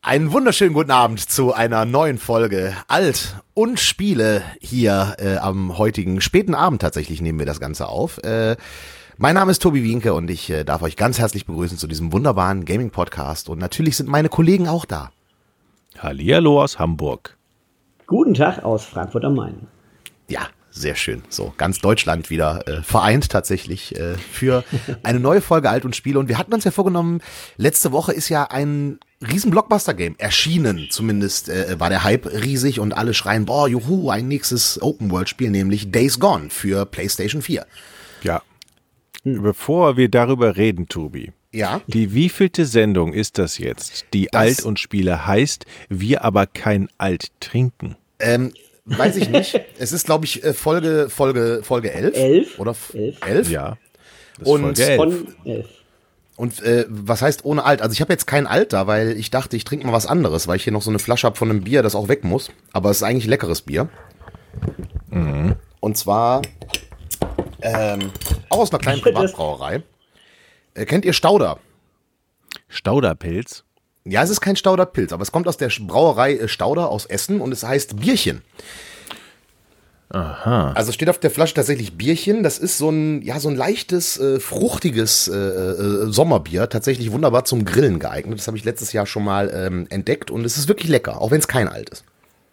Einen wunderschönen guten Abend zu einer neuen Folge Alt und Spiele hier am heutigen späten Abend tatsächlich nehmen wir das Ganze auf. Mein Name ist Tobi Wienke und ich darf euch ganz herzlich begrüßen zu diesem wunderbaren Gaming-Podcast und natürlich sind meine Kollegen auch da. Hallihallo aus Hamburg. Guten Tag aus Frankfurt am Main. Ja, sehr schön. So, ganz Deutschland wieder vereint tatsächlich für eine neue Folge Alt und Spiele. Und wir hatten uns ja vorgenommen, letzte Woche ist ja ein riesen Blockbuster-Game erschienen. Zumindest war der Hype riesig und alle schreien, boah, juhu, ein nächstes Open-World-Spiel, nämlich Days Gone für PlayStation 4. Ja, bevor wir darüber reden, Tobi. Ja. Die wievielte Sendung ist das jetzt, die Alt und Spiele heißt, wir aber kein Alt trinken? Weiß ich nicht. Es ist, glaube ich, Folge 11. 11? Oder 11? Ja. Das ist Und Folge 11. Von 11. Und was heißt ohne Alt? Also ich habe jetzt kein Alt da, weil ich dachte, ich trinke mal was anderes, weil ich hier noch so eine Flasche habe von einem Bier, das auch weg muss. Aber es ist eigentlich leckeres Bier. Mhm. Und zwar auch aus einer kleinen Privatbrauerei. Kennt ihr Stauder? Stauderpilz? Ja, es ist kein Stauderpilz, aber es kommt aus der Brauerei Stauder aus Essen und es heißt Bierchen. Aha. Also steht auf der Flasche tatsächlich Bierchen. Das ist so ein leichtes, fruchtiges Sommerbier. Tatsächlich wunderbar zum Grillen geeignet. Das habe ich letztes Jahr schon mal entdeckt und es ist wirklich lecker, auch wenn es kein Alt ist.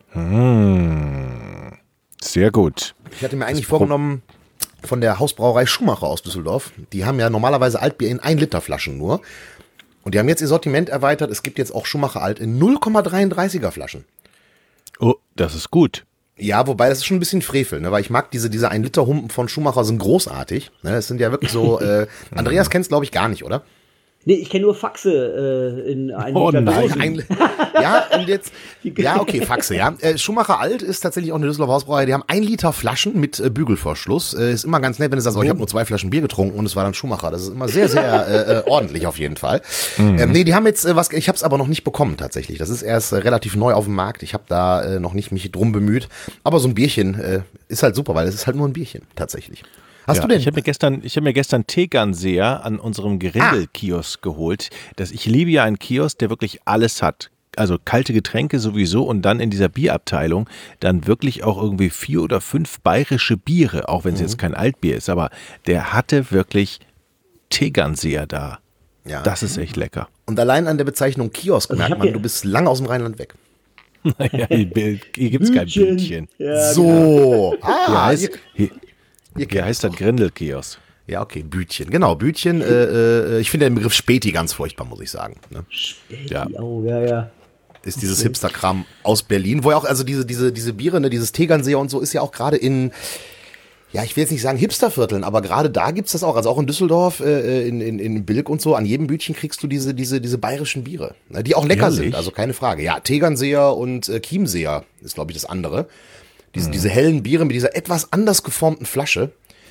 Sehr gut. Ich hatte mir eigentlich vorgenommen, von der Hausbrauerei Schumacher aus Düsseldorf, die haben ja normalerweise Altbier in 1 Liter Flaschen nur. Und die haben jetzt ihr Sortiment erweitert. Es gibt jetzt auch Schumacher Alt in 0,33er Flaschen. Oh, das ist gut. Ja, wobei das ist schon ein bisschen Frevel, ne? Weil ich mag diese 1 Liter Humpen von Schumacher, sind großartig. Ne? Es sind ja wirklich so, Andreas kennst glaube ich gar nicht, oder? Nee, ich kenne nur Faxe in einem Oh Liter nein. Dosen. Ja, und jetzt, ja, okay, Faxe, ja. Schumacher Alt ist tatsächlich auch eine Düsseldorfer Hausbrauerei. Die haben 1 Liter Flaschen mit Bügelverschluss. Ist immer ganz nett, wenn du sagst, ich habe nur 2 Flaschen Bier getrunken und es war dann Schumacher. Das ist immer sehr, sehr ordentlich auf jeden Fall. Nee, die haben jetzt ich habe es aber noch nicht bekommen tatsächlich. Das ist erst relativ neu auf dem Markt. Ich habe da noch nicht mich drum bemüht. Aber so ein Bierchen ist halt super, weil es ist halt nur ein Bierchen tatsächlich. Hast du denn? Ich habe mir gestern Tegernseher an unserem Grindel-Kiosk geholt. Ich liebe ja einen Kiosk, der wirklich alles hat. Also kalte Getränke sowieso und dann in dieser Bierabteilung dann wirklich auch irgendwie 4 oder 5 bayerische Biere, auch wenn es jetzt kein Altbier ist, aber der hatte wirklich Tegernseher da. Ja. Das ist echt lecker. Und allein an der Bezeichnung Kiosk merkt man, du bist lang aus dem Rheinland weg. Naja, hier gibt es kein Bildchen. Ja, So. Hier heißt das Grindel-Kiosk. Ja, okay, Bütchen. Genau, Bütchen. Ich finde den Begriff Späti ganz furchtbar, muss ich sagen. Ne? Ja. Oh, ja. Ist dieses Hipster-Kram aus Berlin, wo ja auch, also diese Biere, ne, dieses Tegernseer und so, ist ja auch gerade in, ja, ich will jetzt nicht sagen Hipstervierteln, aber gerade da gibt's das auch. Also auch in Düsseldorf, in Bilk und so, an jedem Bütchen kriegst du diese bayerischen Biere, ne, die auch lecker sind, also keine Frage. Ja, Tegernseer und Chiemseer ist, glaube ich, das andere. Diese hellen Biere mit dieser etwas anders geformten Flasche.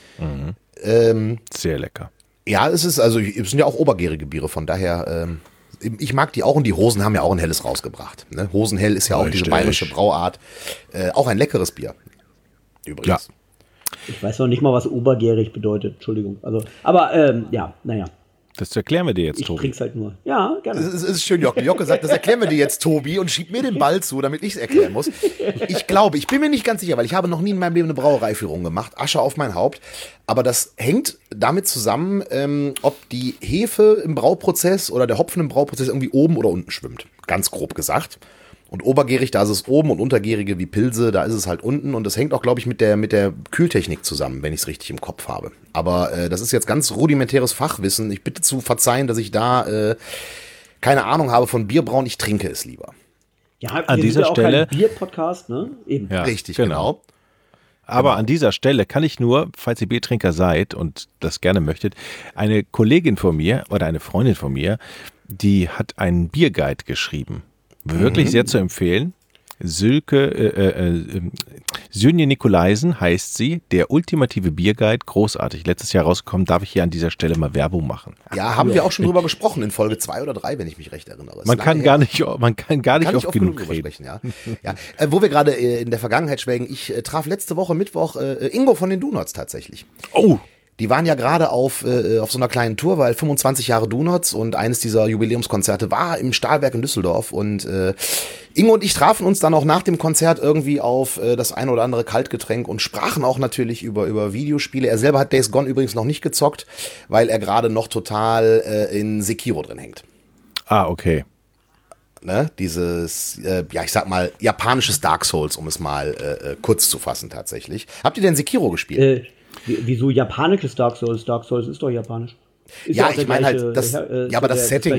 Sehr lecker. Ja, es sind ja auch obergärige Biere, von daher, ich mag die auch und die Hosen haben ja auch ein helles rausgebracht. Ne? Hosenhell ist ja auch diese bayerische Brauart. Auch ein leckeres Bier. Übrigens. Ja. Ich weiß noch nicht mal, was obergärig bedeutet. Entschuldigung. Aber naja. Das erklären wir dir jetzt, Ich Tobi. trink's halt nur. Ja, gerne. Es ist schön, Jocke. Jocke sagt, das erklären wir dir jetzt, Tobi, und schiebt mir den Ball zu, damit ich es erklären muss. Ich bin mir nicht ganz sicher, weil ich habe noch nie in meinem Leben eine Brauereiführung gemacht. Asche auf mein Haupt. Aber das hängt damit zusammen, ob die Hefe im Brauprozess oder der Hopfen im Brauprozess irgendwie oben oder unten schwimmt. Ganz grob gesagt. Und obergärig, da ist es oben und untergärige wie Pilse, da ist es halt unten. Und das hängt auch, glaube ich, mit der Kühltechnik zusammen, wenn ich es richtig im Kopf habe. Aber das ist jetzt ganz rudimentäres Fachwissen. Ich bitte zu verzeihen, dass ich da keine Ahnung habe von Bierbrauen. Ich trinke es lieber. Ja, an dieser Stelle kein Bier-Podcast, ne? Eben. Ja, Richtig, genau. Aber an dieser Stelle kann ich nur, falls ihr Biertrinker seid und das gerne möchtet, eine Kollegin von mir oder eine Freundin von mir, die hat einen Bierguide geschrieben. Wirklich sehr zu empfehlen. Sönje Nikolaisen heißt sie, der ultimative Bierguide, großartig. Letztes Jahr rausgekommen, darf ich hier an dieser Stelle mal Werbung machen. Ja, haben wir auch schon drüber gesprochen in Folge 2 oder 3, wenn ich mich recht erinnere. Man kann gar nicht oft genug reden. Sprechen, ja. Wo wir gerade in der Vergangenheit schwelgen, ich traf letzte Woche Mittwoch Ingo von den Donuts tatsächlich. Oh! Die waren ja gerade auf so einer kleinen Tour, weil 25 Jahre Donuts und eines dieser Jubiläumskonzerte war im Stahlwerk in Düsseldorf und Ingo und ich trafen uns dann auch nach dem Konzert irgendwie auf das ein oder andere Kaltgetränk und sprachen auch natürlich über Videospiele. Er selber hat Days Gone übrigens noch nicht gezockt, weil er gerade noch total in Sekiro drin hängt. Ah, okay. Ne? Dieses, ich sag mal, japanisches Dark Souls, um es mal kurz zu fassen tatsächlich. Habt ihr denn Sekiro gespielt? Wieso japanisches Dark Souls? Dark Souls ist doch japanisch. Ist Ja, auch ich meine halt, aber das Setting.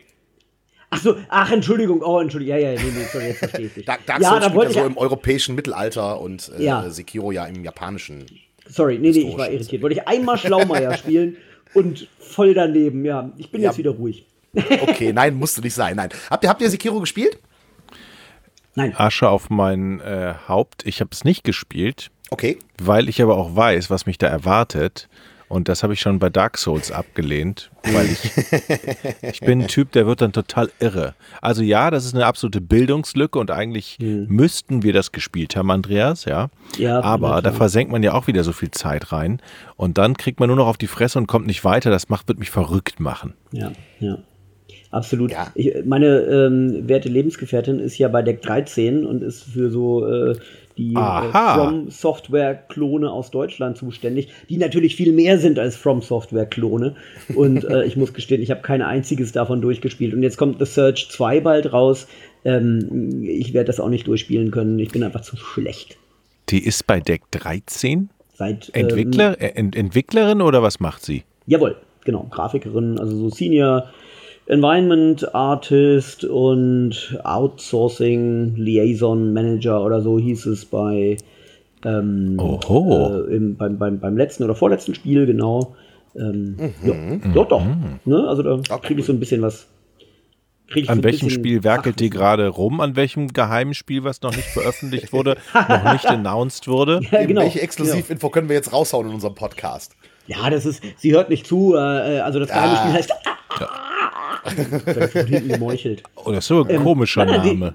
Entschuldigung. Ja, nee, sorry, jetzt verstehe ich dich. Dark Souls spielt ja so im europäischen Mittelalter und Sekiro ja im japanischen. Sorry, nee, ich war irritiert. Wollte ich einmal Schlaumeier spielen und voll daneben, ja. Ich bin jetzt wieder ruhig. Okay, nein, musst du nicht sein, nein. Habt ihr Sekiro gespielt? Nein. Asche auf mein Haupt. Ich habe es nicht gespielt. Okay. Weil ich aber auch weiß, was mich da erwartet. Und das habe ich schon bei Dark Souls abgelehnt, weil ich bin ein Typ, der wird dann total irre. Also ja, das ist eine absolute Bildungslücke und eigentlich müssten wir das gespielt haben, Andreas, ja. Aber da versenkt man ja auch wieder so viel Zeit rein und dann kriegt man nur noch auf die Fresse und kommt nicht weiter. Das wird mich verrückt machen. Ja. Absolut. Ja. Meine werte Lebensgefährtin ist ja bei Deck 13 und ist für so die From Software-Klone aus Deutschland zuständig, die natürlich viel mehr sind als From Software-Klone. Und ich muss gestehen, ich habe kein einziges davon durchgespielt. Und jetzt kommt The Surge 2 bald raus. Ich werde das auch nicht durchspielen können. Ich bin einfach zu schlecht. Die ist bei Deck 13? Seit Entwicklerin oder was macht sie? Jawohl, genau. Grafikerin, also so Senior Environment Artist und Outsourcing Liaison Manager oder so hieß es beim letzten oder vorletzten Spiel, genau. Doch. Ne? Also da kriege ich so ein bisschen was. An welchem Spiel werkelt die gerade rum? An welchem geheimen Spiel, was noch nicht veröffentlicht wurde, noch nicht announced wurde? Ja, genau. Welche Exklusivinfo können wir jetzt raushauen in unserem Podcast? Ja, sie hört nicht zu. Also das geheime Spiel heißt... Das von hinten gemeuchelt. Oh, das ist so ein komischer Name.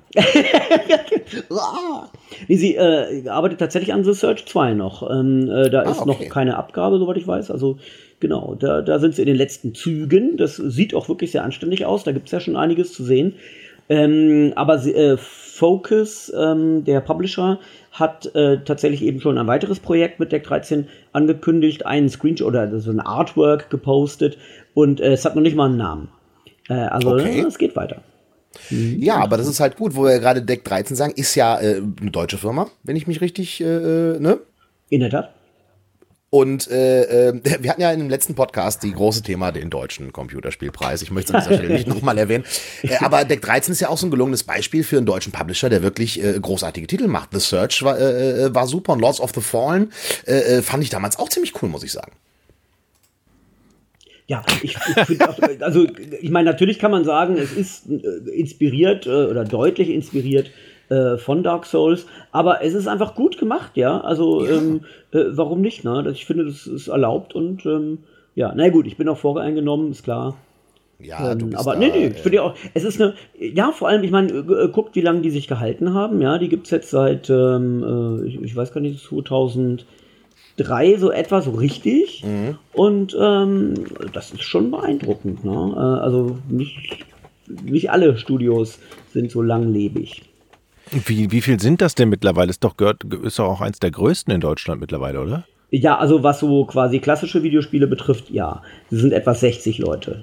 Sie arbeitet tatsächlich an The Surge 2 noch. Da ist noch keine Abgabe, soweit ich weiß. Also genau, da sind sie in den letzten Zügen. Das sieht auch wirklich sehr anständig aus. Da gibt es ja schon einiges zu sehen. Aber Focus, der Publisher, hat tatsächlich eben schon ein weiteres Projekt mit Deck 13 angekündigt, einen Screenshot oder so ein Artwork gepostet und es hat noch nicht mal einen Namen. Es geht weiter. Ja, aber das ist halt gut, wo wir gerade Deck 13 sagen, ist ja eine deutsche Firma, wenn ich mich richtig, ne? In der Tat. Und wir hatten ja in dem letzten Podcast die große Thema, den deutschen Computerspielpreis. Ich möchte es an dieser Stelle nicht nochmal erwähnen. Aber Deck 13 ist ja auch so ein gelungenes Beispiel für einen deutschen Publisher, der wirklich großartige Titel macht. The Surge war super und Lords of the Fallen fand ich damals auch ziemlich cool, muss ich sagen. Ja, ich finde auch, also ich meine, natürlich kann man sagen, es ist inspiriert oder deutlich inspiriert von Dark Souls, aber es ist einfach gut gemacht, ja, also warum nicht, ne? Ich finde, das ist erlaubt und na gut, ich bin auch voreingenommen, ist klar. Ja, du bist aber ich finde auch, es ist vor allem, ich meine, guckt, wie lange die sich gehalten haben, ja, die gibt's jetzt seit, ich weiß gar nicht, 2003 so etwa, so richtig. Und das ist schon beeindruckend. Ne? Also nicht alle Studios sind so langlebig. Wie viel sind das denn mittlerweile? Ist doch auch eins der größten in Deutschland mittlerweile, oder? Ja, also was so quasi klassische Videospiele betrifft, ja. Sie sind etwa 60 Leute.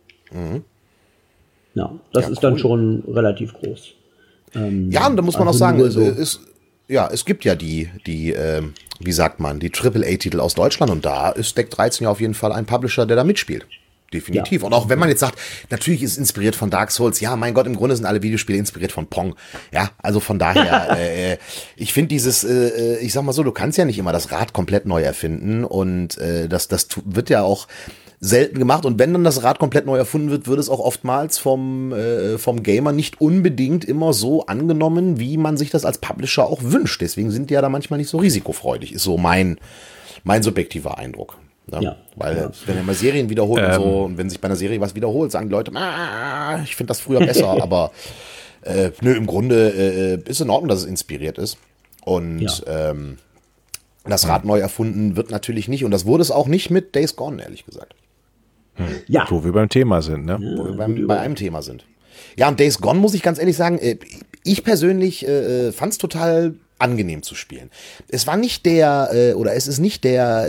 Ja, das ist dann schon relativ groß. Ja, und da muss man auch sagen, es gibt ja die wie sagt man, die AAA-Titel aus Deutschland und da ist Deck 13 ja auf jeden Fall ein Publisher, der da mitspielt. Definitiv. Ja. Und auch wenn man jetzt sagt, natürlich ist es inspiriert von Dark Souls, ja, mein Gott, im Grunde sind alle Videospiele inspiriert von Pong. Ja, also von daher, ich finde dieses, ich sag mal so, du kannst ja nicht immer das Rad komplett neu erfinden und das wird ja auch selten gemacht und wenn dann das Rad komplett neu erfunden wird, wird es auch oftmals vom Gamer nicht unbedingt immer so angenommen, wie man sich das als Publisher auch wünscht. Deswegen sind die ja da manchmal nicht so risikofreudig, ist so mein subjektiver Eindruck. Ne? Ja. Weil wenn er mal Serien wiederholt und so, und wenn sich bei einer Serie was wiederholt, sagen die Leute, ich finde das früher besser, aber im Grunde ist in Ordnung, dass es inspiriert ist. Und Das Rad neu erfunden wird natürlich nicht. Und das wurde es auch nicht mit Days Gone, ehrlich gesagt. Ja. Wo wir beim Thema sind, ne? Wo wir bei einem Thema sind. Ja, und Days Gone, muss ich ganz ehrlich sagen, ich persönlich fand es total angenehm zu spielen. Es war nicht es ist nicht der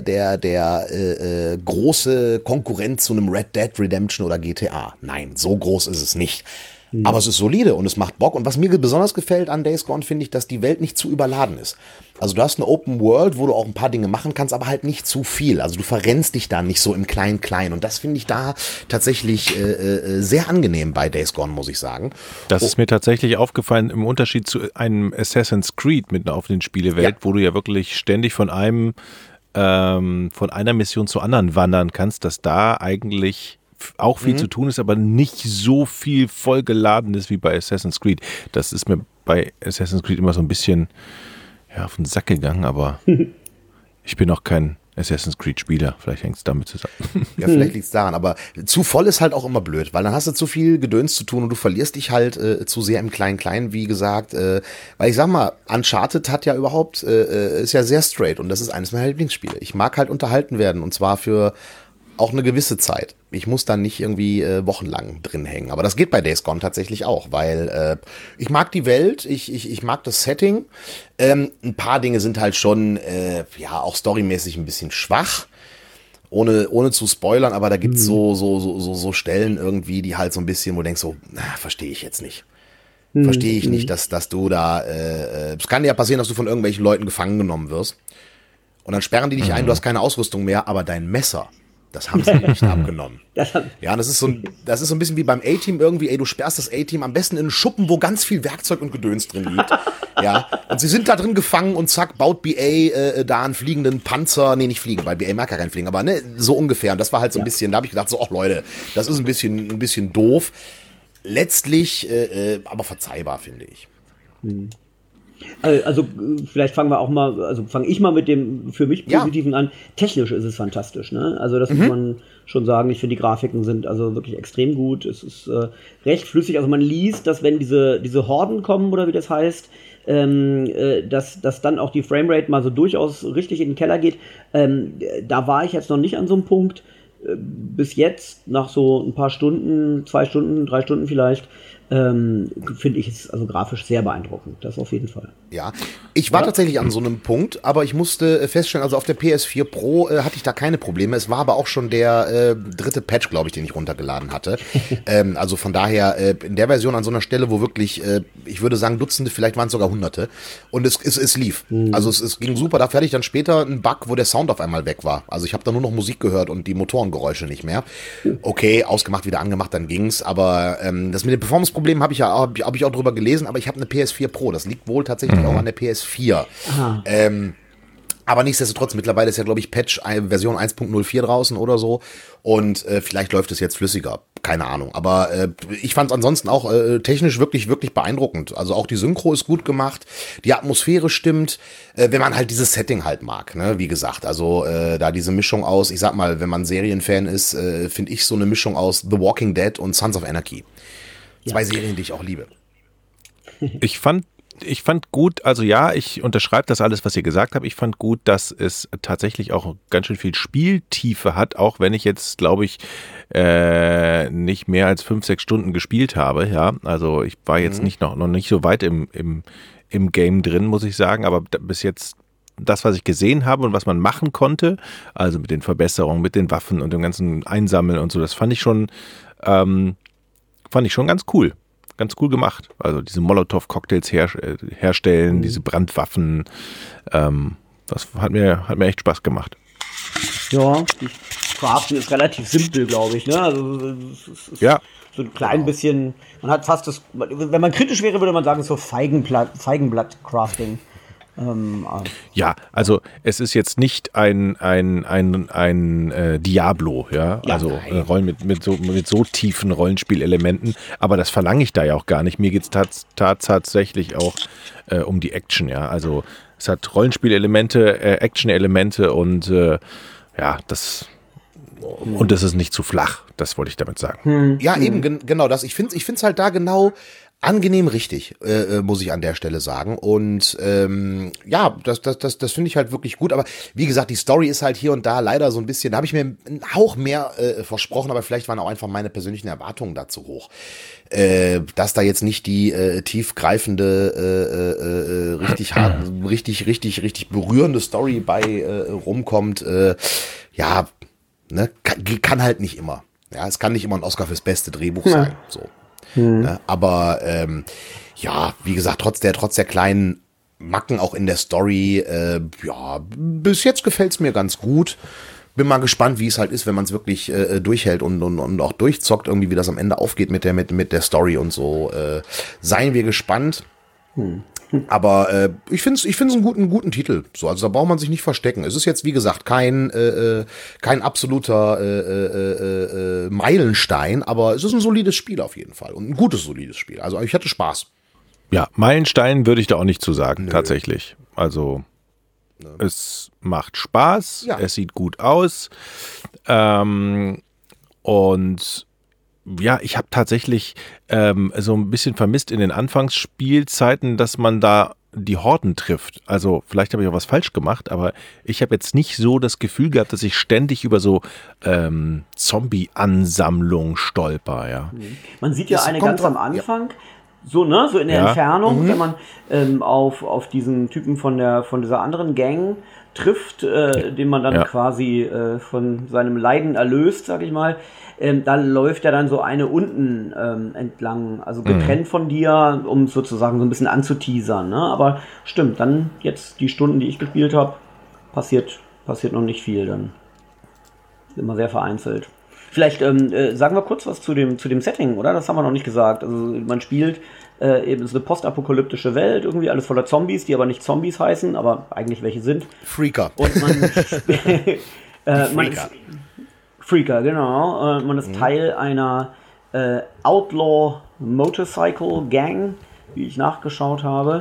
große Konkurrent zu einem Red Dead Redemption oder GTA. Nein, so groß ist es nicht. Aber es ist solide und es macht Bock. Und was mir besonders gefällt an Days Gone, finde ich, dass die Welt nicht zu überladen ist. Also du hast eine Open World, wo du auch ein paar Dinge machen kannst, aber halt nicht zu viel. Also du verrennst dich da nicht so im Klein-Klein. Und das finde ich da tatsächlich sehr angenehm bei Days Gone, muss ich sagen. Das ist mir tatsächlich aufgefallen im Unterschied zu einem Assassin's Creed mitten auf den Spielewelt, wo du ja wirklich ständig von einer Mission zur anderen wandern kannst, dass da eigentlich auch viel zu tun ist, aber nicht so viel vollgeladen ist wie bei Assassin's Creed. Das ist mir bei Assassin's Creed immer so ein bisschen auf den Sack gegangen, aber ich bin auch kein Assassin's Creed-Spieler. Vielleicht hängt es damit zusammen. Ja, vielleicht liegt es daran, aber zu voll ist halt auch immer blöd, weil dann hast du zu viel Gedöns zu tun und du verlierst dich halt zu sehr im Klein-Klein, wie gesagt. Weil ich sag mal, Uncharted hat ja überhaupt, ist ja sehr straight und das ist eines meiner Lieblingsspiele. Ich mag halt unterhalten werden und zwar für auch eine gewisse Zeit. Ich muss dann nicht irgendwie wochenlang drin hängen. Aber das geht bei Days Gone tatsächlich auch, weil ich mag die Welt, ich mag das Setting. Ein paar Dinge sind halt schon, auch storymäßig ein bisschen schwach. Ohne zu spoilern, aber da gibt's so Stellen irgendwie, die halt so ein bisschen, wo du denkst so, verstehe ich jetzt nicht. Verstehe ich nicht, dass du da, es kann ja passieren, dass du von irgendwelchen Leuten gefangen genommen wirst. Und dann sperren die dich ein, du hast keine Ausrüstung mehr, aber dein Messer, das haben sie dir nicht abgenommen. Ja, das ist so ein bisschen wie beim A-Team irgendwie, du sperrst das A-Team am besten in einen Schuppen, wo ganz viel Werkzeug und Gedöns drin liegt. Ja, und sie sind da drin gefangen und zack, baut BA da einen fliegenden Panzer, nee, nicht fliegen, weil BA mag ja keinen Fliegen, aber ne, so ungefähr. Und das war halt so ein bisschen, da habe ich gedacht so, ach Leute, das ist ein bisschen doof. Letztlich, aber verzeihbar, finde ich. Also vielleicht fange ich mal mit dem für mich Positiven an. Technisch ist es fantastisch, ne? Also das muss man schon sagen. Ich finde, die Grafiken sind also wirklich extrem gut. Es ist recht flüssig. Also man liest, dass wenn diese Horden kommen oder wie das heißt, dass dann auch die Framerate mal so durchaus richtig in den Keller geht. Da war ich jetzt noch nicht an so einem Punkt. Bis jetzt, nach so ein paar Stunden, 2 Stunden, 3 Stunden vielleicht, finde ich es also grafisch sehr beeindruckend. Das auf jeden Fall. Ja, ich war tatsächlich an so einem Punkt, aber ich musste feststellen, also auf der PS4 Pro hatte ich da keine Probleme. Es war aber auch schon der 3. Patch, glaube ich, den ich runtergeladen hatte. Also von daher in der Version an so einer Stelle, wo wirklich, ich würde sagen Dutzende, vielleicht waren es sogar Hunderte. Und es lief. Also es ging super. Dafür hatte ich dann später einen Bug, wo der Sound auf einmal weg war. Also ich habe da nur noch Musik gehört und die Motorengeräusche nicht mehr. Okay, ausgemacht, wieder angemacht, dann ging's. Aber das mit den Performance-Problemen habe ich auch drüber gelesen, aber ich habe eine PS4 Pro. Das liegt wohl tatsächlich auch an der PS4. Aber nichtsdestotrotz, mittlerweile ist ja, glaube ich, Patch Version 1.04 draußen oder so. Und vielleicht läuft es jetzt flüssiger. Keine Ahnung. Aber ich fand es ansonsten auch technisch wirklich, wirklich beeindruckend. Also auch die Synchro ist gut gemacht. Die Atmosphäre stimmt. Wenn man halt dieses Setting halt mag, ne? Wie gesagt, also da diese Mischung aus, ich sag mal, wenn man Serienfan ist, finde ich so eine Mischung aus The Walking Dead und Sons of Anarchy. 2 Serien, die ich auch liebe. Ich fand gut, also ja, ich unterschreibe das alles, was ihr gesagt habt. Ich fand gut, dass es tatsächlich auch ganz schön viel Spieltiefe hat, auch wenn ich jetzt, glaube ich, nicht mehr als 5-6 Stunden gespielt habe. Ja, also ich war jetzt noch nicht so weit im Game drin, muss ich sagen, aber bis jetzt das, was ich gesehen habe und was man machen konnte, also mit den Verbesserungen, mit den Waffen und dem ganzen Einsammeln und so, das fand ich schon ganz cool. Ganz cool gemacht. Also diese Molotow-Cocktails herstellen, diese Brandwaffen. Das hat mir echt Spaß gemacht. Ja, die Craften ist relativ simpel, glaube ich. Ne? Also es ist so ein klein bisschen, man hat fast das, wenn man kritisch wäre, würde man sagen, so Feigenblatt-Crafting. Ja, also es ist jetzt nicht ein Diablo, ja, also Rollen mit so tiefen Rollenspielelementen, aber das verlange ich da ja auch gar nicht. Mir geht es tatsächlich auch um die Action, ja, also es hat Rollenspielelemente, Action-Elemente und das ist nicht zu flach, das wollte ich damit sagen. Ja, eben, genau das. Ich finde es halt da genau angenehm richtig, muss ich an der Stelle sagen. Und ja, das finde ich halt wirklich gut. Aber wie gesagt, die Story ist halt hier und da leider so ein bisschen, da habe ich mir einen Hauch mehr versprochen, aber vielleicht waren auch einfach meine persönlichen Erwartungen dazu hoch. Dass da jetzt nicht die tiefgreifende, richtig hart, richtig berührende Story bei rumkommt, ja, ne, kann halt nicht immer. Ja, es kann nicht immer ein Oscar fürs beste Drehbuch sein. So. Ne, aber ja, wie gesagt, trotz der kleinen Macken auch in der Story, ja, bis jetzt gefällt's mir ganz gut. Bin mal gespannt, wie es halt ist, wenn man es wirklich durchhält und auch durchzockt, irgendwie, wie das am Ende aufgeht mit der Story und so. Seien wir gespannt. Aber ich finde es einen guten Titel. So, also da braucht man sich nicht verstecken. Es ist jetzt, wie gesagt, kein absoluter Meilenstein, aber es ist ein solides Spiel auf jeden Fall. Und ein gutes, solides Spiel. Also ich hatte Spaß. Ja, Meilenstein würde ich da auch nicht zu sagen, tatsächlich. Also es macht Spaß, es sieht gut aus. Und ja, ich habe tatsächlich so ein bisschen vermisst in den Anfangsspielzeiten, dass man da die Horden trifft. Also vielleicht habe ich auch was falsch gemacht, aber ich habe jetzt nicht so das Gefühl gehabt, dass ich ständig über so Zombie-Ansammlung stolper. Ja. Man sieht ja eine ganz am Anfang. Ja. So, ne, so in der Entfernung, wenn man auf diesen Typen von dieser anderen Gang trifft, den man dann quasi von seinem Leiden erlöst, sag ich mal, da läuft ja dann so eine unten entlang, also getrennt von dir, um sozusagen so ein bisschen anzuteasern, ne? Aber stimmt, dann jetzt die Stunden, die ich gespielt habe, passiert noch nicht viel, dann immer sehr vereinzelt. Vielleicht sagen wir kurz was zu dem Setting, oder? Das haben wir noch nicht gesagt. Also man spielt eben, es ist eine postapokalyptische Welt, irgendwie alles voller Zombies, die aber nicht Zombies heißen, aber eigentlich welche sind. Freaker. Und man ist Freaker, genau. Man ist Teil einer Outlaw Motorcycle Gang, wie ich nachgeschaut habe.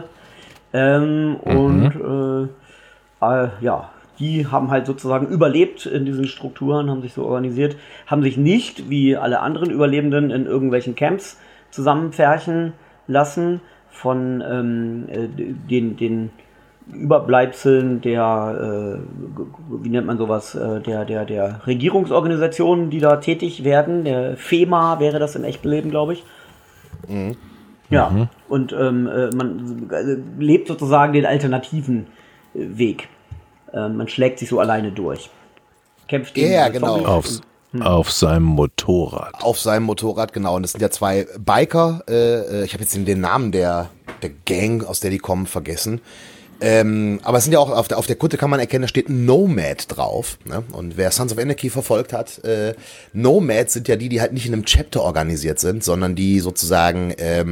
Ja, die haben halt sozusagen überlebt in diesen Strukturen, haben sich so organisiert, haben sich nicht, wie alle anderen Überlebenden, in irgendwelchen Camps zusammenpferchen lassen von den Überbleibseln der, wie nennt man sowas, der Regierungsorganisationen, die da tätig werden. Der FEMA wäre das im echten Leben, glaube ich. Ja, und man lebt sozusagen den alternativen Weg. Man schlägt sich so alleine durch. Kämpft gegen genau. Auf seinem Motorrad. Auf seinem Motorrad, genau. Und das sind ja zwei Biker. Ich habe jetzt den Namen der Gang, aus der die kommen, vergessen. Aber es sind ja auch, auf der Kutte kann man erkennen, da steht Nomad drauf. Ne? Und wer Sons of Anarchy verfolgt hat, Nomads sind ja die halt nicht in einem Chapter organisiert sind, sondern die sozusagen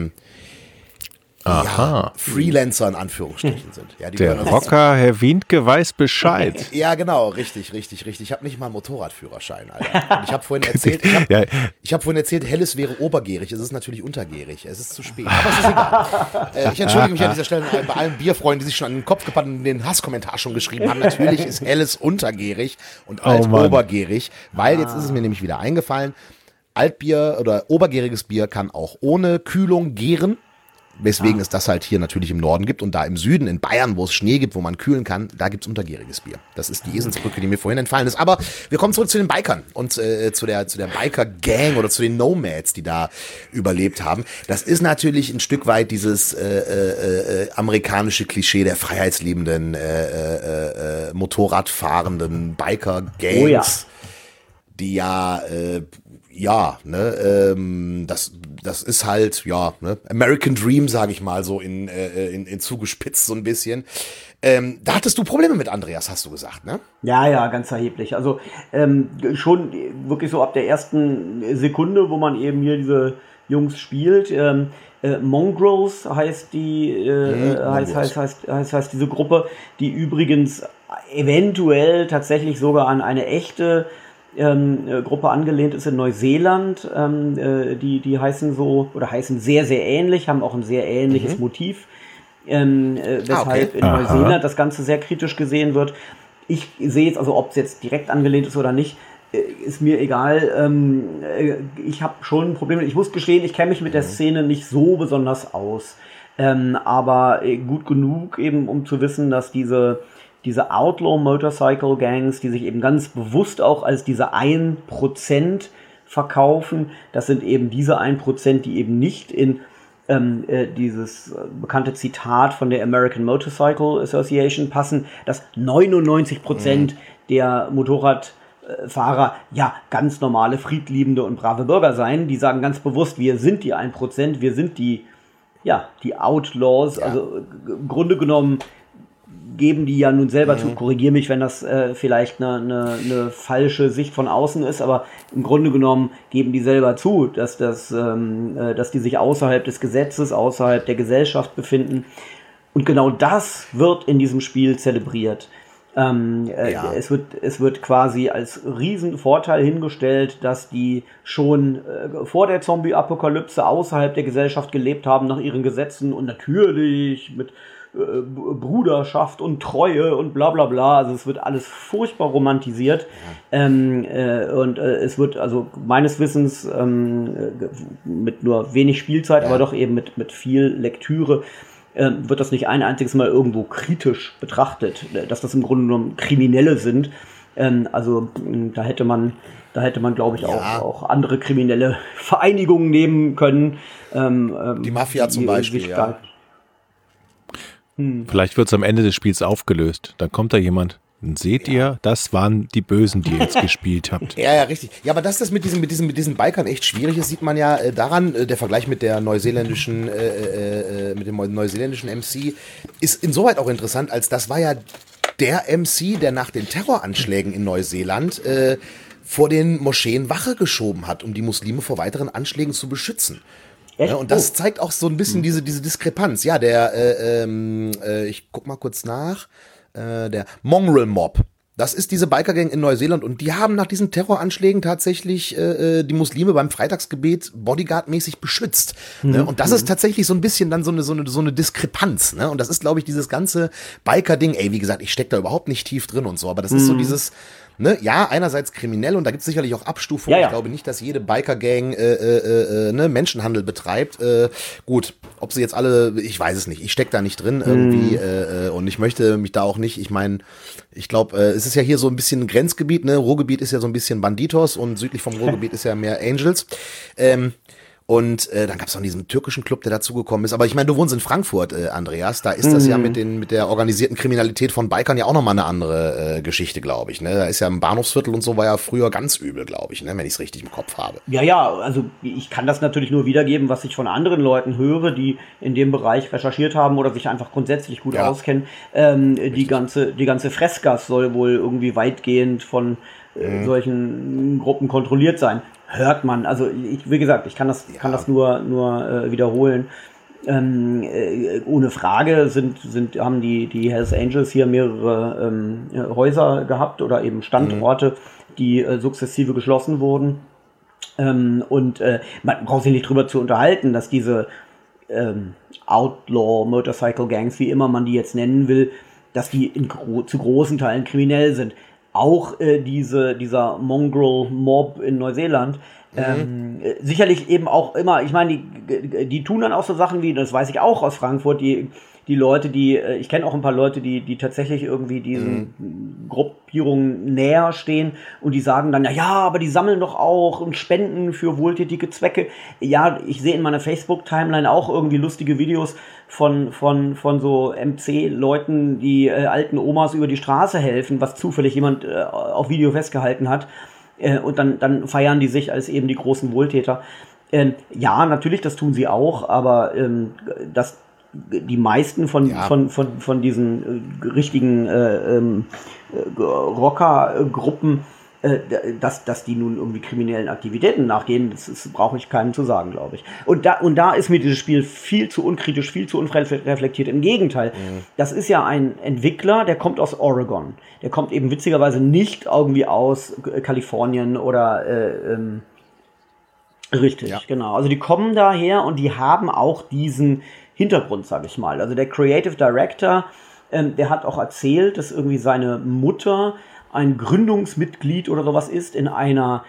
Freelancer in Anführungsstrichen sind. Ja, der Rocker, Herr Windke, weiß Bescheid. Ja, genau, richtig. Ich habe nicht mal einen Motorradführerschein, Alter. Und ich habe vorhin erzählt, Helles wäre obergärig. Es ist natürlich untergärig. Es ist zu spät. Aber es ist egal. Ich entschuldige mich an dieser Stelle bei allen Bierfreunden, die sich schon an den Kopf gepackt und den Hasskommentar schon geschrieben haben. Natürlich ist Helles untergärig und Alt obergärig, weil jetzt ist es mir nämlich wieder eingefallen, Altbier oder obergäriges Bier kann auch ohne Kühlung gären. Weswegen es das halt hier natürlich im Norden gibt und da im Süden, in Bayern, wo es Schnee gibt, wo man kühlen kann, da gibt's untergäriges Bier. Das ist die Eselsbrücke, die mir vorhin entfallen ist. Aber wir kommen zurück zu den Bikern und zu der Biker-Gang oder zu den Nomads, die da überlebt haben. Das ist natürlich ein Stück weit dieses amerikanische Klischee der freiheitsliebenden, Motorradfahrenden Biker-Gangs, die das ist halt, American Dream, sage ich mal, so in zugespitzt so ein bisschen. Da hattest du Probleme mit, Andreas, hast du gesagt, ne? Ja, ganz erheblich. Also schon wirklich so ab der ersten Sekunde, wo man eben hier diese Jungs spielt. Mongrels heißt die, heißt diese Gruppe, die übrigens eventuell tatsächlich sogar an eine echte Gruppe angelehnt ist in Neuseeland, die heißen so oder heißen sehr, sehr ähnlich, haben auch ein sehr ähnliches Motiv, weshalb in Neuseeland das Ganze sehr kritisch gesehen wird. Ich sehe jetzt, also ob es jetzt direkt angelehnt ist oder nicht, ist mir egal. Ich habe schon ein Problem. Ich muss gestehen, ich kenne mich mit der Szene nicht so besonders aus. Aber gut genug eben, um zu wissen, dass diese Outlaw Motorcycle Gangs, die sich eben ganz bewusst auch als diese 1% verkaufen, das sind eben diese 1%, die eben nicht in dieses bekannte Zitat von der American Motorcycle Association passen, dass 99% der Motorradfahrer ja ganz normale, friedliebende und brave Bürger seien. Die sagen ganz bewusst, wir sind die 1%, wir sind die Outlaws. Ja. Also im Grunde genommen geben die ja nun selber zu, korrigiere mich, wenn das vielleicht eine falsche Sicht von außen ist, aber im Grunde genommen geben die selber zu, dass die sich außerhalb des Gesetzes, außerhalb der Gesellschaft befinden. Und genau das wird in diesem Spiel zelebriert. Es wird quasi als Riesenvorteil hingestellt, dass die schon vor der Zombie-Apokalypse außerhalb der Gesellschaft gelebt haben nach ihren Gesetzen und natürlich mit Bruderschaft und Treue und bla bla bla. Also es wird alles furchtbar romantisiert. Es wird also meines Wissens mit nur wenig Spielzeit, aber doch eben mit viel Lektüre, wird das nicht ein einziges Mal irgendwo kritisch betrachtet, dass das im Grunde genommen Kriminelle sind. Da hätte man, glaube ich, auch andere kriminelle Vereinigungen nehmen können. Die Mafia zum Beispiel, ja. Vielleicht wird es am Ende des Spiels aufgelöst. Dann kommt da jemand. Dann seht ihr, das waren die Bösen, die ihr jetzt gespielt habt. Ja, richtig. Ja, aber dass das mit diesen Bikern echt schwierig ist, sieht man ja daran, der Vergleich mit der neuseeländischen, mit dem neuseeländischen MC ist insoweit auch interessant, als das war ja der MC, der nach den Terroranschlägen in Neuseeland vor den Moscheen Wache geschoben hat, um die Muslime vor weiteren Anschlägen zu beschützen. Ja, und das zeigt auch so ein bisschen diese Diskrepanz. Ja, ich guck mal kurz nach, der Mongrel Mob. Das ist diese Bikergang in Neuseeland und die haben nach diesen Terroranschlägen tatsächlich die Muslime beim Freitagsgebet Bodyguard-mäßig beschützt. Ne? Und das ist tatsächlich so ein bisschen dann so eine Diskrepanz. Ne? Und das ist, glaube ich, dieses ganze Biker-Ding. Wie gesagt, ich stecke da überhaupt nicht tief drin und so, aber das ist so dieses... Ne, ja, einerseits kriminell und da gibt es sicherlich auch Abstufungen. Ja. Ich glaube nicht, dass jede Biker-Gang Menschenhandel betreibt. Gut, ob sie jetzt alle, ich weiß es nicht. Ich stecke da nicht drin irgendwie und ich möchte mich da auch nicht, ich meine, ich glaube, es ist ja hier so ein bisschen ein Grenzgebiet, ne? Ruhrgebiet ist ja so ein bisschen Banditos und südlich vom Ruhrgebiet ist ja mehr Angels. Und dann gab es noch diesen türkischen Club, der dazugekommen ist. Aber ich meine, du wohnst in Frankfurt, Andreas. Da ist das ja mit der organisierten Kriminalität von Bikern ja auch nochmal eine andere Geschichte, glaube ich. Ne? Da ist ja im Bahnhofsviertel und so war ja früher ganz übel, glaube ich, ne? Wenn ich es richtig im Kopf habe. Ja, also ich kann das natürlich nur wiedergeben, was ich von anderen Leuten höre, die in dem Bereich recherchiert haben oder sich einfach grundsätzlich gut auskennen. Die ganze Fressgas soll wohl irgendwie weitgehend von solchen Gruppen kontrolliert sein. Hört man, also wie gesagt, ich kann das nur wiederholen. Ohne Frage haben die Hells Angels hier mehrere Häuser gehabt oder eben Standorte, die sukzessive geschlossen wurden. Man braucht sich nicht drüber zu unterhalten, dass diese Outlaw Motorcycle Gangs, wie immer man die jetzt nennen will, dass die zu großen Teilen kriminell sind. Auch dieser Mongrel Mob in Neuseeland, sicherlich eben auch immer, ich meine, die tun dann auch so Sachen wie, das weiß ich auch aus Frankfurt, die Leute, ich kenne auch ein paar Leute, die tatsächlich irgendwie diesen Gruppierungen näher stehen und die sagen dann, ja, aber die sammeln doch auch und spenden für wohltätige Zwecke. Ja, ich sehe in meiner Facebook-Timeline auch irgendwie lustige Videos von so MC-Leuten, die alten Omas über die Straße helfen, was zufällig jemand auf Video festgehalten hat. Und dann feiern die sich als eben die großen Wohltäter. Ja, natürlich, das tun sie auch, aber die meisten von diesen richtigen Rockergruppen, dass die nun irgendwie kriminellen Aktivitäten nachgehen, das brauche ich keinem zu sagen, glaube ich. Und da ist mir dieses Spiel viel zu unkritisch, viel zu unreflektiert. Im Gegenteil, das ist ja ein Entwickler, der kommt aus Oregon. Der kommt eben witzigerweise nicht irgendwie aus Kalifornien oder richtig, ja. Genau. Also die kommen daher und die haben auch diesen Hintergrund, sage ich mal. Also der Creative Director, der hat auch erzählt, dass irgendwie seine Mutter ein Gründungsmitglied oder sowas ist in einer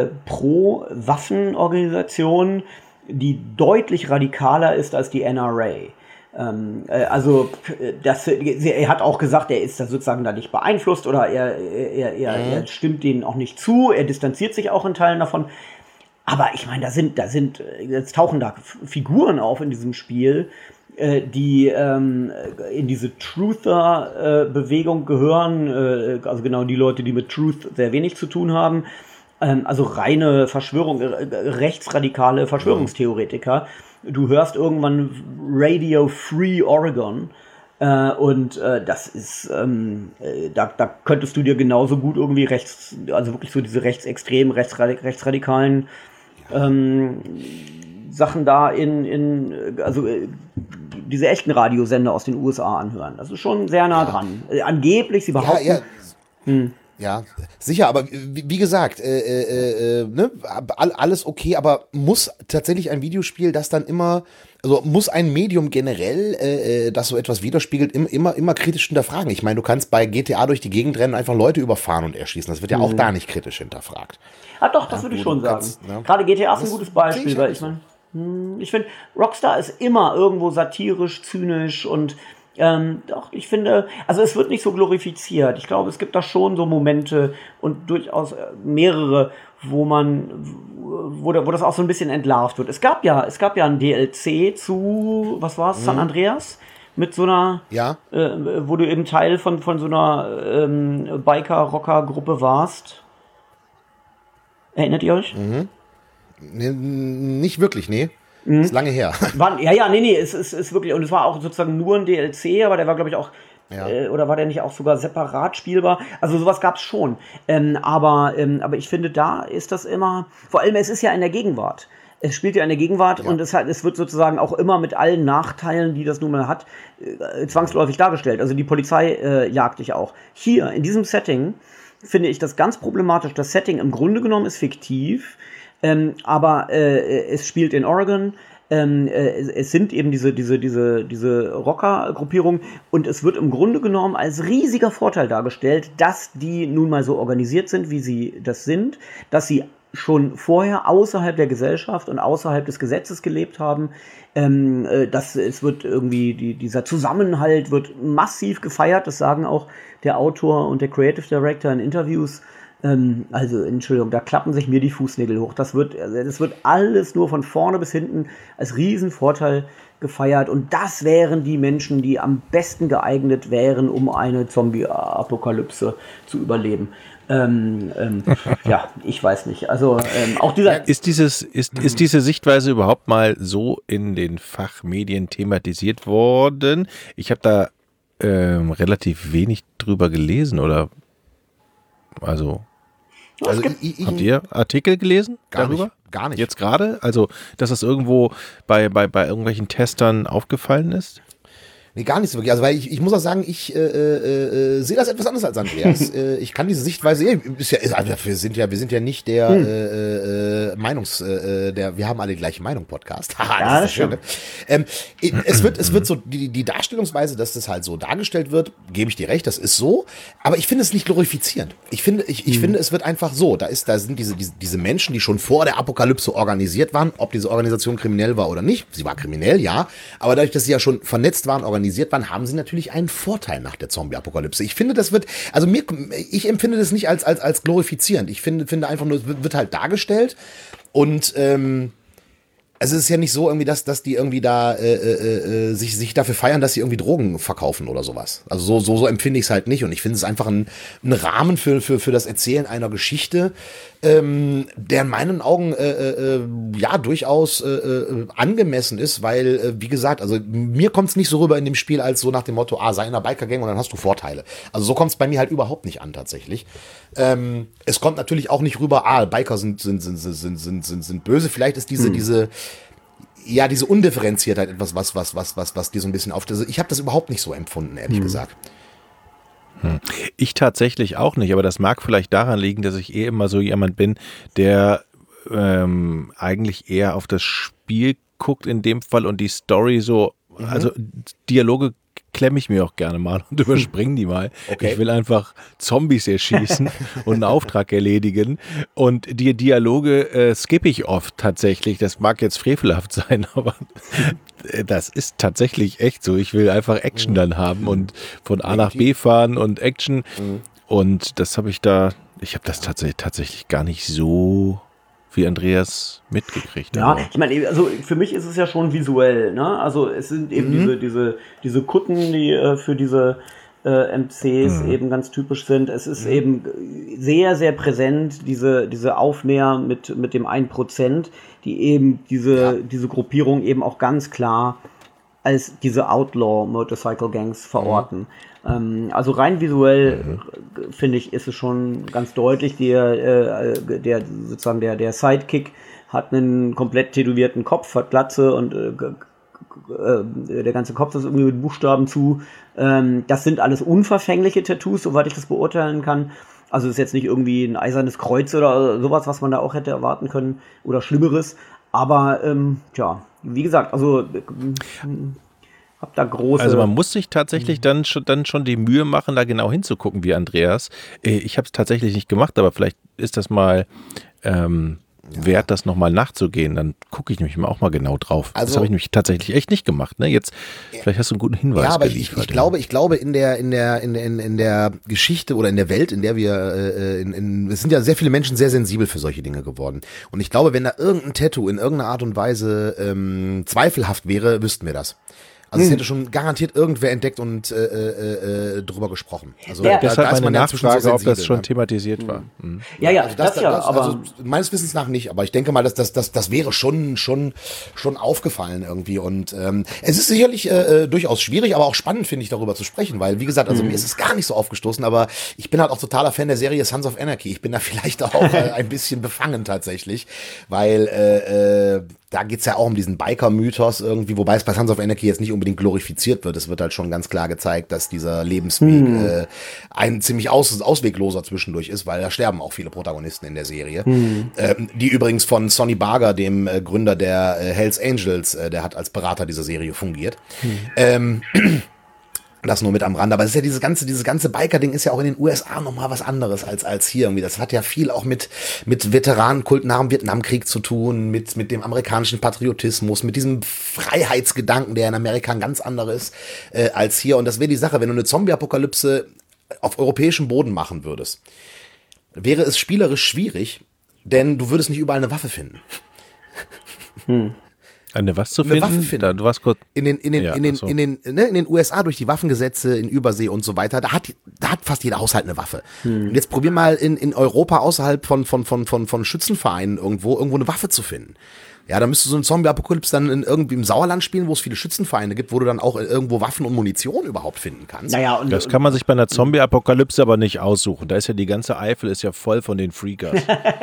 Pro-Waffen-Organisation, die deutlich radikaler ist als die NRA. Er hat auch gesagt, er ist da sozusagen da nicht beeinflusst oder er stimmt denen auch nicht zu, er distanziert sich auch in Teilen davon. Aber ich meine, jetzt tauchen da Figuren auf in diesem Spiel, die in diese Truther-Bewegung gehören, also genau die Leute, die mit Truth sehr wenig zu tun haben. Also reine rechtsradikale Verschwörungstheoretiker. Du hörst irgendwann Radio Free Oregon das ist, da könntest du dir genauso gut irgendwie also wirklich so diese rechtsextremen, rechtsradikalen Sachen da diese echten Radiosender aus den USA anhören. Das ist schon sehr nah dran. Angeblich, sie behaupten... Ja, sicher, aber wie gesagt, ne, alles okay, aber muss tatsächlich ein Videospiel, das dann immer, also muss ein Medium generell, das so etwas widerspiegelt, immer kritisch hinterfragen. Ich meine, du kannst bei GTA durch die Gegend rennen, einfach Leute überfahren und erschießen. Das wird ja auch da nicht kritisch hinterfragt. Ah doch, das würde ich schon sagen. Gerade GTA ist ein gutes Beispiel, weil ich meine, ich finde, Rockstar ist immer irgendwo satirisch, zynisch und doch, ich finde, also es wird nicht so glorifiziert. Ich glaube, es gibt da schon so Momente und durchaus mehrere, wo das auch so ein bisschen entlarvt wird. Es gab ja ein DLC zu, was war's, San Andreas? Mit so einer, wo du eben Teil von so einer Biker-Rocker-Gruppe warst. Erinnert ihr euch? Nee, nicht wirklich, nee. Ist lange her. Es ist wirklich, und es war auch sozusagen nur ein DLC, aber der war, glaube ich, auch, oder war der nicht auch sogar separat spielbar? Also sowas gab es schon. Aber ich finde, da ist das immer, vor allem es ist ja in der Gegenwart. Es spielt ja in der Gegenwart und es wird sozusagen auch immer mit allen Nachteilen, die das nun mal hat, zwangsläufig dargestellt. Also die Polizei jagt dich auch. Hier, in diesem Setting, finde ich das ganz problematisch. Das Setting im Grunde genommen ist fiktiv, aber es spielt in Oregon. Es sind eben diese Rocker-Gruppierungen und es wird im Grunde genommen als riesiger Vorteil dargestellt, dass die nun mal so organisiert sind, wie sie das sind, dass sie schon vorher außerhalb der Gesellschaft und außerhalb des Gesetzes gelebt haben. Es wird irgendwie, dieser Zusammenhalt wird massiv gefeiert, das sagen auch der Autor und der Creative Director in Interviews. Also, Entschuldigung, da klappen sich mir die Fußnägel hoch. Das wird alles nur von vorne bis hinten als Riesenvorteil gefeiert. Und das wären die Menschen, die am besten geeignet wären, um eine Zombie-Apokalypse zu überleben. Ja, ich weiß nicht. Also, auch dieser... Ist diese Sichtweise überhaupt mal so in den Fachmedien thematisiert worden? Ich habe da relativ wenig drüber gelesen, oder? Also habt ihr Artikel gelesen darüber? Gar nicht. Jetzt gerade? Also, dass das irgendwo bei irgendwelchen Testern aufgefallen ist? Nee, gar nicht so wirklich. Also, weil ich muss auch sagen, ich sehe das etwas anders als Andreas. Ich kann diese Sichtweise, wir sind ja nicht der wir haben alle die gleiche Meinung Podcast. Ja, das ist schön. Es wird so, die Darstellungsweise, dass das halt so dargestellt wird, gebe ich dir recht, das ist so, aber ich finde es nicht glorifizierend. Ich finde, es wird einfach so, da sind diese Menschen, die schon vor der Apokalypse organisiert waren, ob diese Organisation kriminell war oder nicht. Sie war kriminell, ja, aber dadurch, dass sie ja schon vernetzt waren, organisiert waren, haben sie natürlich einen Vorteil nach der Zombie-Apokalypse. Ich finde, ich empfinde das nicht als glorifizierend. Ich finde einfach nur, es wird halt dargestellt und also es ist ja nicht so irgendwie, dass die irgendwie da sich dafür feiern, dass sie irgendwie Drogen verkaufen oder sowas. Also so empfinde ich es halt nicht und ich finde es einfach ein Rahmen für das Erzählen einer Geschichte, der in meinen Augen durchaus angemessen ist, weil, wie gesagt, also mir kommt es nicht so rüber in dem Spiel als so nach dem Motto, sei in einer Biker-Gang und dann hast du Vorteile. Also so kommt es bei mir halt überhaupt nicht an tatsächlich. Es kommt natürlich auch nicht rüber, Biker sind böse. Vielleicht ist diese Undifferenziertheit etwas, was dir so ein bisschen auf. Also ich habe das überhaupt nicht so empfunden, ehrlich gesagt. Ich tatsächlich auch nicht, aber das mag vielleicht daran liegen, dass ich immer so jemand bin, der eigentlich eher auf das Spiel guckt in dem Fall und die Story so, also Dialoge klemme ich mir auch gerne mal und überspringe die mal. Okay. Ich will einfach Zombies erschießen und einen Auftrag erledigen. Und die Dialoge skippe ich oft tatsächlich. Das mag jetzt frevelhaft sein, aber das ist tatsächlich echt so. Ich will einfach Action dann haben und von A nach B fahren und Action. Und das habe ich das tatsächlich gar nicht so wie Andreas mitgekriegt. Ja, ich meine, also für mich ist es ja schon visuell, ne? Also es sind eben diese Kutten, die für diese MCs eben ganz typisch sind. Es ist eben sehr, sehr präsent, diese Aufnäher mit dem 1%, die eben diese Gruppierung eben auch ganz klar als diese Outlaw Motorcycle Gangs verorten. Also rein visuell finde ich, ist es schon ganz deutlich. Der Sidekick hat einen komplett tätowierten Kopf, hat Glatze und der ganze Kopf ist irgendwie mit Buchstaben zu. Das sind alles unverfängliche Tattoos, soweit ich das beurteilen kann. Also ist jetzt nicht irgendwie ein eisernes Kreuz oder sowas, was man da auch hätte erwarten können oder Schlimmeres. Aber wie gesagt, also hab da große... Also man muss sich tatsächlich dann schon die Mühe machen, da genau hinzugucken wie Andreas. Ich habe es tatsächlich nicht gemacht, aber vielleicht ist das mal wert, das nochmal nachzugehen. Dann gucke ich mich auch mal genau drauf. Also, das habe ich nämlich tatsächlich echt nicht gemacht. Ne? Jetzt, vielleicht hast du einen guten Hinweis. Ja, aber ich glaube in der Geschichte oder in der Welt, in der wir, es sind ja sehr viele Menschen sehr sensibel für solche Dinge geworden. Und ich glaube, wenn da irgendein Tattoo in irgendeiner Art und Weise zweifelhaft wäre, wüssten wir das. Also es hätte schon garantiert irgendwer entdeckt und drüber gesprochen. Also deshalb meine Nachfrage, ob das schon thematisiert war. Ja, also aber meines Wissens nach nicht. Aber ich denke mal, das wäre schon aufgefallen irgendwie. Und es ist sicherlich durchaus schwierig, aber auch spannend, finde ich, darüber zu sprechen. Weil, wie gesagt, also mir ist es gar nicht so aufgestoßen, aber ich bin halt auch totaler Fan der Serie Sons of Anarchy. Ich bin da vielleicht auch ein bisschen befangen tatsächlich, weil da geht's ja auch um diesen Biker-Mythos irgendwie, wobei es bei Sons of Anarchy jetzt nicht unbedingt glorifiziert wird. Es wird halt schon ganz klar gezeigt, dass dieser Lebensweg ein ziemlich auswegloser zwischendurch ist, weil da sterben auch viele Protagonisten in der Serie. Die übrigens von Sonny Barger, dem Gründer der Hells Angels, der hat als Berater dieser Serie fungiert. Das nur mit am Rand, aber es ist ja dieses ganze Biker-Ding ist ja auch in den USA nochmal was anderes als hier irgendwie. Das hat ja viel auch mit Veteranenkult nach dem Vietnamkrieg zu tun, mit dem amerikanischen Patriotismus, mit diesem Freiheitsgedanken, der in Amerika ein ganz anderer ist als hier. Und das wäre die Sache, wenn du eine Zombie-Apokalypse auf europäischem Boden machen würdest, wäre es spielerisch schwierig, denn du würdest nicht überall eine Waffe finden. Eine was zu finden? Eine Waffe finden. Du warst kurz in den USA durch die Waffengesetze in Übersee und so weiter, da hat fast jeder Haushalt eine Waffe. Und jetzt probier mal in Europa außerhalb von Schützenvereinen irgendwo eine Waffe zu finden. Ja, da müsste so ein Zombie-Apokalypse dann irgendwie im Sauerland spielen, wo es viele Schützenvereine gibt, wo du dann auch irgendwo Waffen und Munition überhaupt finden kannst. Naja, das kann man sich bei einer Zombie-Apokalypse aber nicht aussuchen. Da ist ja die ganze Eifel ist ja voll von den Freakers.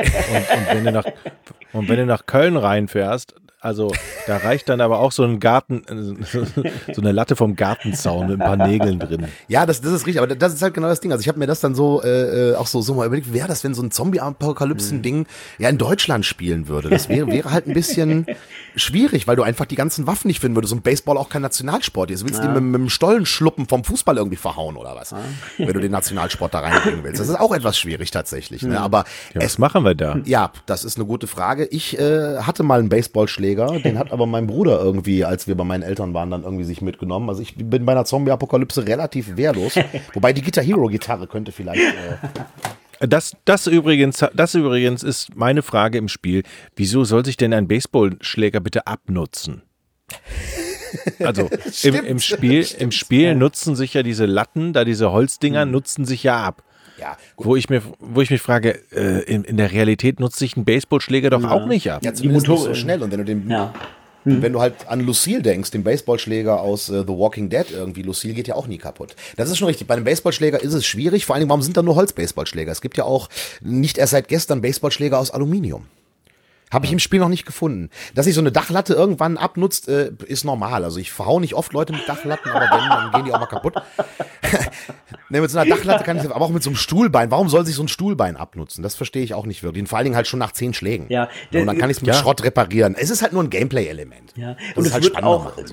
und wenn du nach Köln reinfährst, also da reicht dann aber auch so ein Garten, so eine Latte vom Gartenzaun mit ein paar Nägeln drin. Ja, das ist richtig, aber das ist halt genau das Ding. Also ich habe mir das dann so auch so mal überlegt, wie wäre das, wenn so ein Zombie-Apokalypsen-Ding ja in Deutschland spielen würde? Das wäre halt ein bisschen schwierig, weil du einfach die ganzen Waffen nicht finden würdest. Und Baseball auch kein Nationalsport ist. Willst du die mit dem Stollenschluppen vom Fußball irgendwie verhauen oder was? Wenn du den Nationalsport da reinbringen willst. Das ist auch etwas schwierig tatsächlich. Ne? Aber was machen wir da? Ja, das ist eine gute Frage. Ich hatte mal einen Baseballschläger. Den hat aber mein Bruder irgendwie, als wir bei meinen Eltern waren, dann irgendwie sich mitgenommen. Also ich bin bei einer Zombie-Apokalypse relativ wehrlos. Wobei die Guitar Hero-Gitarre könnte vielleicht... Das übrigens ist meine Frage im Spiel. Wieso soll sich denn ein Baseballschläger bitte abnutzen? Also im Spiel nutzen sich ja diese Latten, da diese Holzdinger nutzen sich ja ab. Ja, wo ich mich frage, in der Realität nutzt sich ein Baseballschläger doch auch nicht ab. Ja, zumindest nicht so schnell. Und wenn du halt an Lucille denkst, den Baseballschläger aus The Walking Dead irgendwie, Lucille geht ja auch nie kaputt. Das ist schon richtig. Bei einem Baseballschläger ist es schwierig. Vor allem, warum sind da nur Holz-Baseballschläger? Es gibt ja auch nicht erst seit gestern Baseballschläger aus Aluminium. Habe ich im Spiel noch nicht gefunden. Dass sich so eine Dachlatte irgendwann abnutzt, ist normal. Also ich verhau nicht oft Leute mit Dachlatten, aber wenn, dann gehen die auch mal kaputt. Ne, mit so einer Dachlatte kann ich, aber auch mit so einem Stuhlbein. Warum soll sich so ein Stuhlbein abnutzen? Das verstehe ich auch nicht wirklich. Und vor allen Dingen halt schon nach 10 Schlägen. Ja, und dann kann ich es mit Schrott reparieren. Es ist halt nur ein Gameplay-Element. Ja. Und es halt spannender machen soll.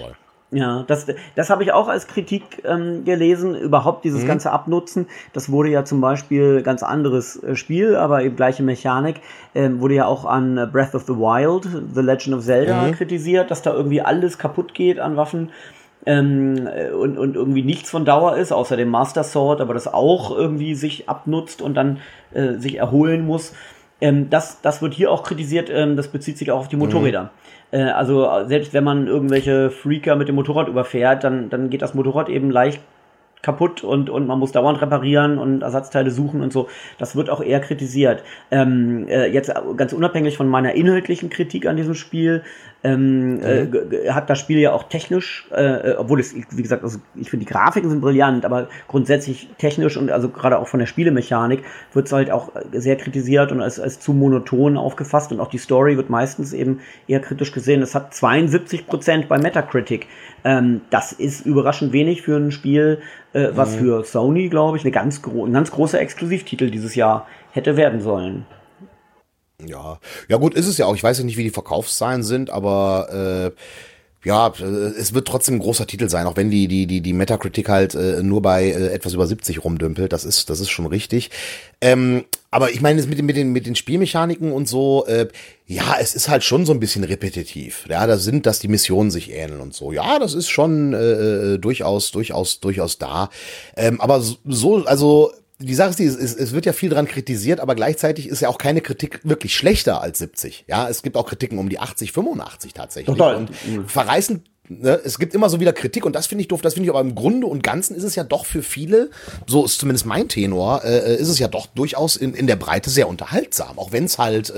Ja, das habe ich auch als Kritik gelesen, überhaupt dieses ganze Abnutzen. Das wurde ja zum Beispiel ganz anderes Spiel, aber eben gleiche Mechanik, wurde ja auch an Breath of the Wild, The Legend of Zelda kritisiert, dass da irgendwie alles kaputt geht an Waffen. Und irgendwie nichts von Dauer ist, außer dem Master Sword, aber das auch irgendwie sich abnutzt und dann sich erholen muss. Das wird hier auch kritisiert, das bezieht sich auch auf die Motorräder. Also selbst wenn man irgendwelche Freaker mit dem Motorrad überfährt, dann geht das Motorrad eben leicht kaputt und man muss dauernd reparieren und Ersatzteile suchen und so. Das wird auch eher kritisiert. Jetzt ganz unabhängig von meiner inhaltlichen Kritik an diesem Spiel, hat das Spiel ja auch technisch, obwohl es, wie gesagt, also ich finde die Grafiken sind brillant, aber grundsätzlich technisch und also gerade auch von der Spielemechanik wird es halt auch sehr kritisiert und als zu monoton aufgefasst und auch die Story wird meistens eben eher kritisch gesehen. Es hat 72% bei Metacritic. Das ist überraschend wenig für ein Spiel, was für Sony, glaube ich, ein ganz großer Exklusivtitel dieses Jahr hätte werden sollen. Ja gut, ist es ja auch. Ich weiß ja nicht, wie die Verkaufszahlen sind, aber ja, es wird trotzdem ein großer Titel sein, auch wenn die Metacritic halt nur bei etwas über 70 rumdümpelt. Das ist schon richtig. Aber ich meine, mit den Spielmechaniken und so, ja, es ist halt schon so ein bisschen repetitiv. Ja, dass die Missionen sich ähneln und so. Ja, das ist schon durchaus da. Aber so, also die Sache ist, es wird ja viel dran kritisiert, aber gleichzeitig ist ja auch keine Kritik wirklich schlechter als 70. Ja, es gibt auch Kritiken um die 80, 85 tatsächlich. Total. Und verreißen, ne, es gibt immer so wieder Kritik und das finde ich doof, das finde ich aber im Grunde und Ganzen ist es ja doch für viele, so ist zumindest mein Tenor, ist es ja doch durchaus in der Breite sehr unterhaltsam. Auch wenn es halt,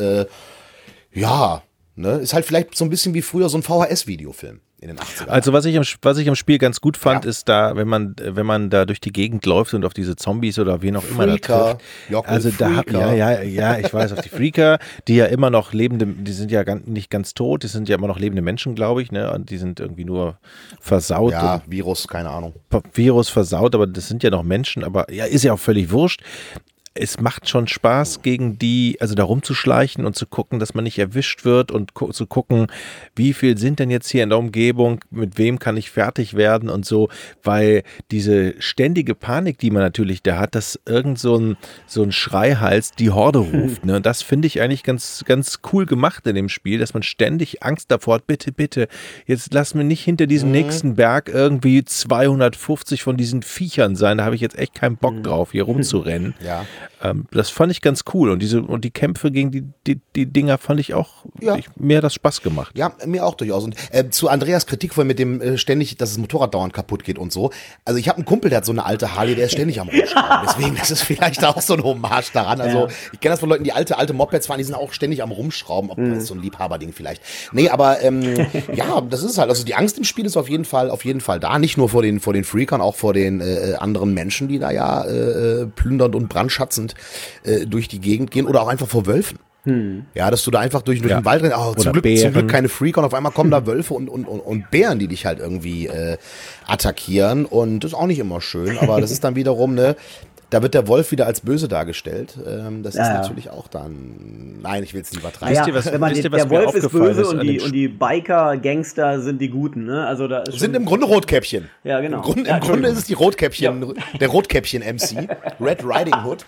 ja, ne, ist halt vielleicht so ein bisschen wie früher so ein VHS-Videofilm. In den 80ern. Also was ich am Spiel ganz gut fand, ist da, wenn man da durch die Gegend läuft und auf diese Zombies oder wen auch immer da trifft. Also da ja, ich weiß, auf die Freaker, die ja immer noch lebende, die sind ja nicht ganz tot, die sind ja immer noch lebende Menschen, glaube ich, ne? Und die sind irgendwie nur versaut. Ja, Virus, keine Ahnung. Virus versaut, aber das sind ja noch Menschen, aber ja, ist ja auch völlig wurscht. Es macht schon Spaß, gegen die, also da rumzuschleichen und zu gucken, dass man nicht erwischt wird und zu gucken, wie viel sind denn jetzt hier in der Umgebung, mit wem kann ich fertig werden und so, weil diese ständige Panik, die man natürlich da hat, dass irgend so ein Schreihals die Horde ruft, ne? Und das finde ich eigentlich ganz, ganz cool gemacht in dem Spiel, dass man ständig Angst davor hat, bitte, jetzt lass mir nicht hinter diesem nächsten Berg irgendwie 250 von diesen Viechern sein, da habe ich jetzt echt keinen Bock drauf, hier rumzurennen. Ja. Das fand ich ganz cool und die Kämpfe gegen die Dinger fand ich auch, mir hat das Spaß gemacht. Ja, mir auch durchaus. Und zu Andreas Kritik vorhin mit dem ständig, dass das Motorrad dauernd kaputt geht und so. Also ich habe einen Kumpel, der hat so eine alte Harley, der ist ständig am Rumschrauben. Deswegen, das ist vielleicht auch so ein Hommage daran. Also ich kenne das von Leuten, die alte Mopeds fahren, die sind auch ständig am Rumschrauben. Das ist so ein Liebhaberding vielleicht. Nee, aber ja, das ist halt, also die Angst im Spiel ist auf jeden Fall da. Nicht nur vor den Freakern, auch vor den anderen Menschen, die da ja plündernd und brandschatzend durch die Gegend gehen oder auch einfach vor Wölfen. Ja, dass du da einfach durch den Wald rennst. Zum Glück keine Freaker und auf einmal kommen da Wölfe und Bären, die dich halt irgendwie attackieren und das ist auch nicht immer schön, aber das ist dann wiederum, ne, da wird der Wolf wieder als böse dargestellt. Das ist natürlich auch dann, nein, ich will es nicht übertreiben. Der Wolf ist böse und die Biker, Gangster sind die Guten, ne? Also da ist sind im Grunde Rotkäppchen. Ja, genau. Im Grunde ist es die Rotkäppchen, der Rotkäppchen-MC, Red Riding Hood.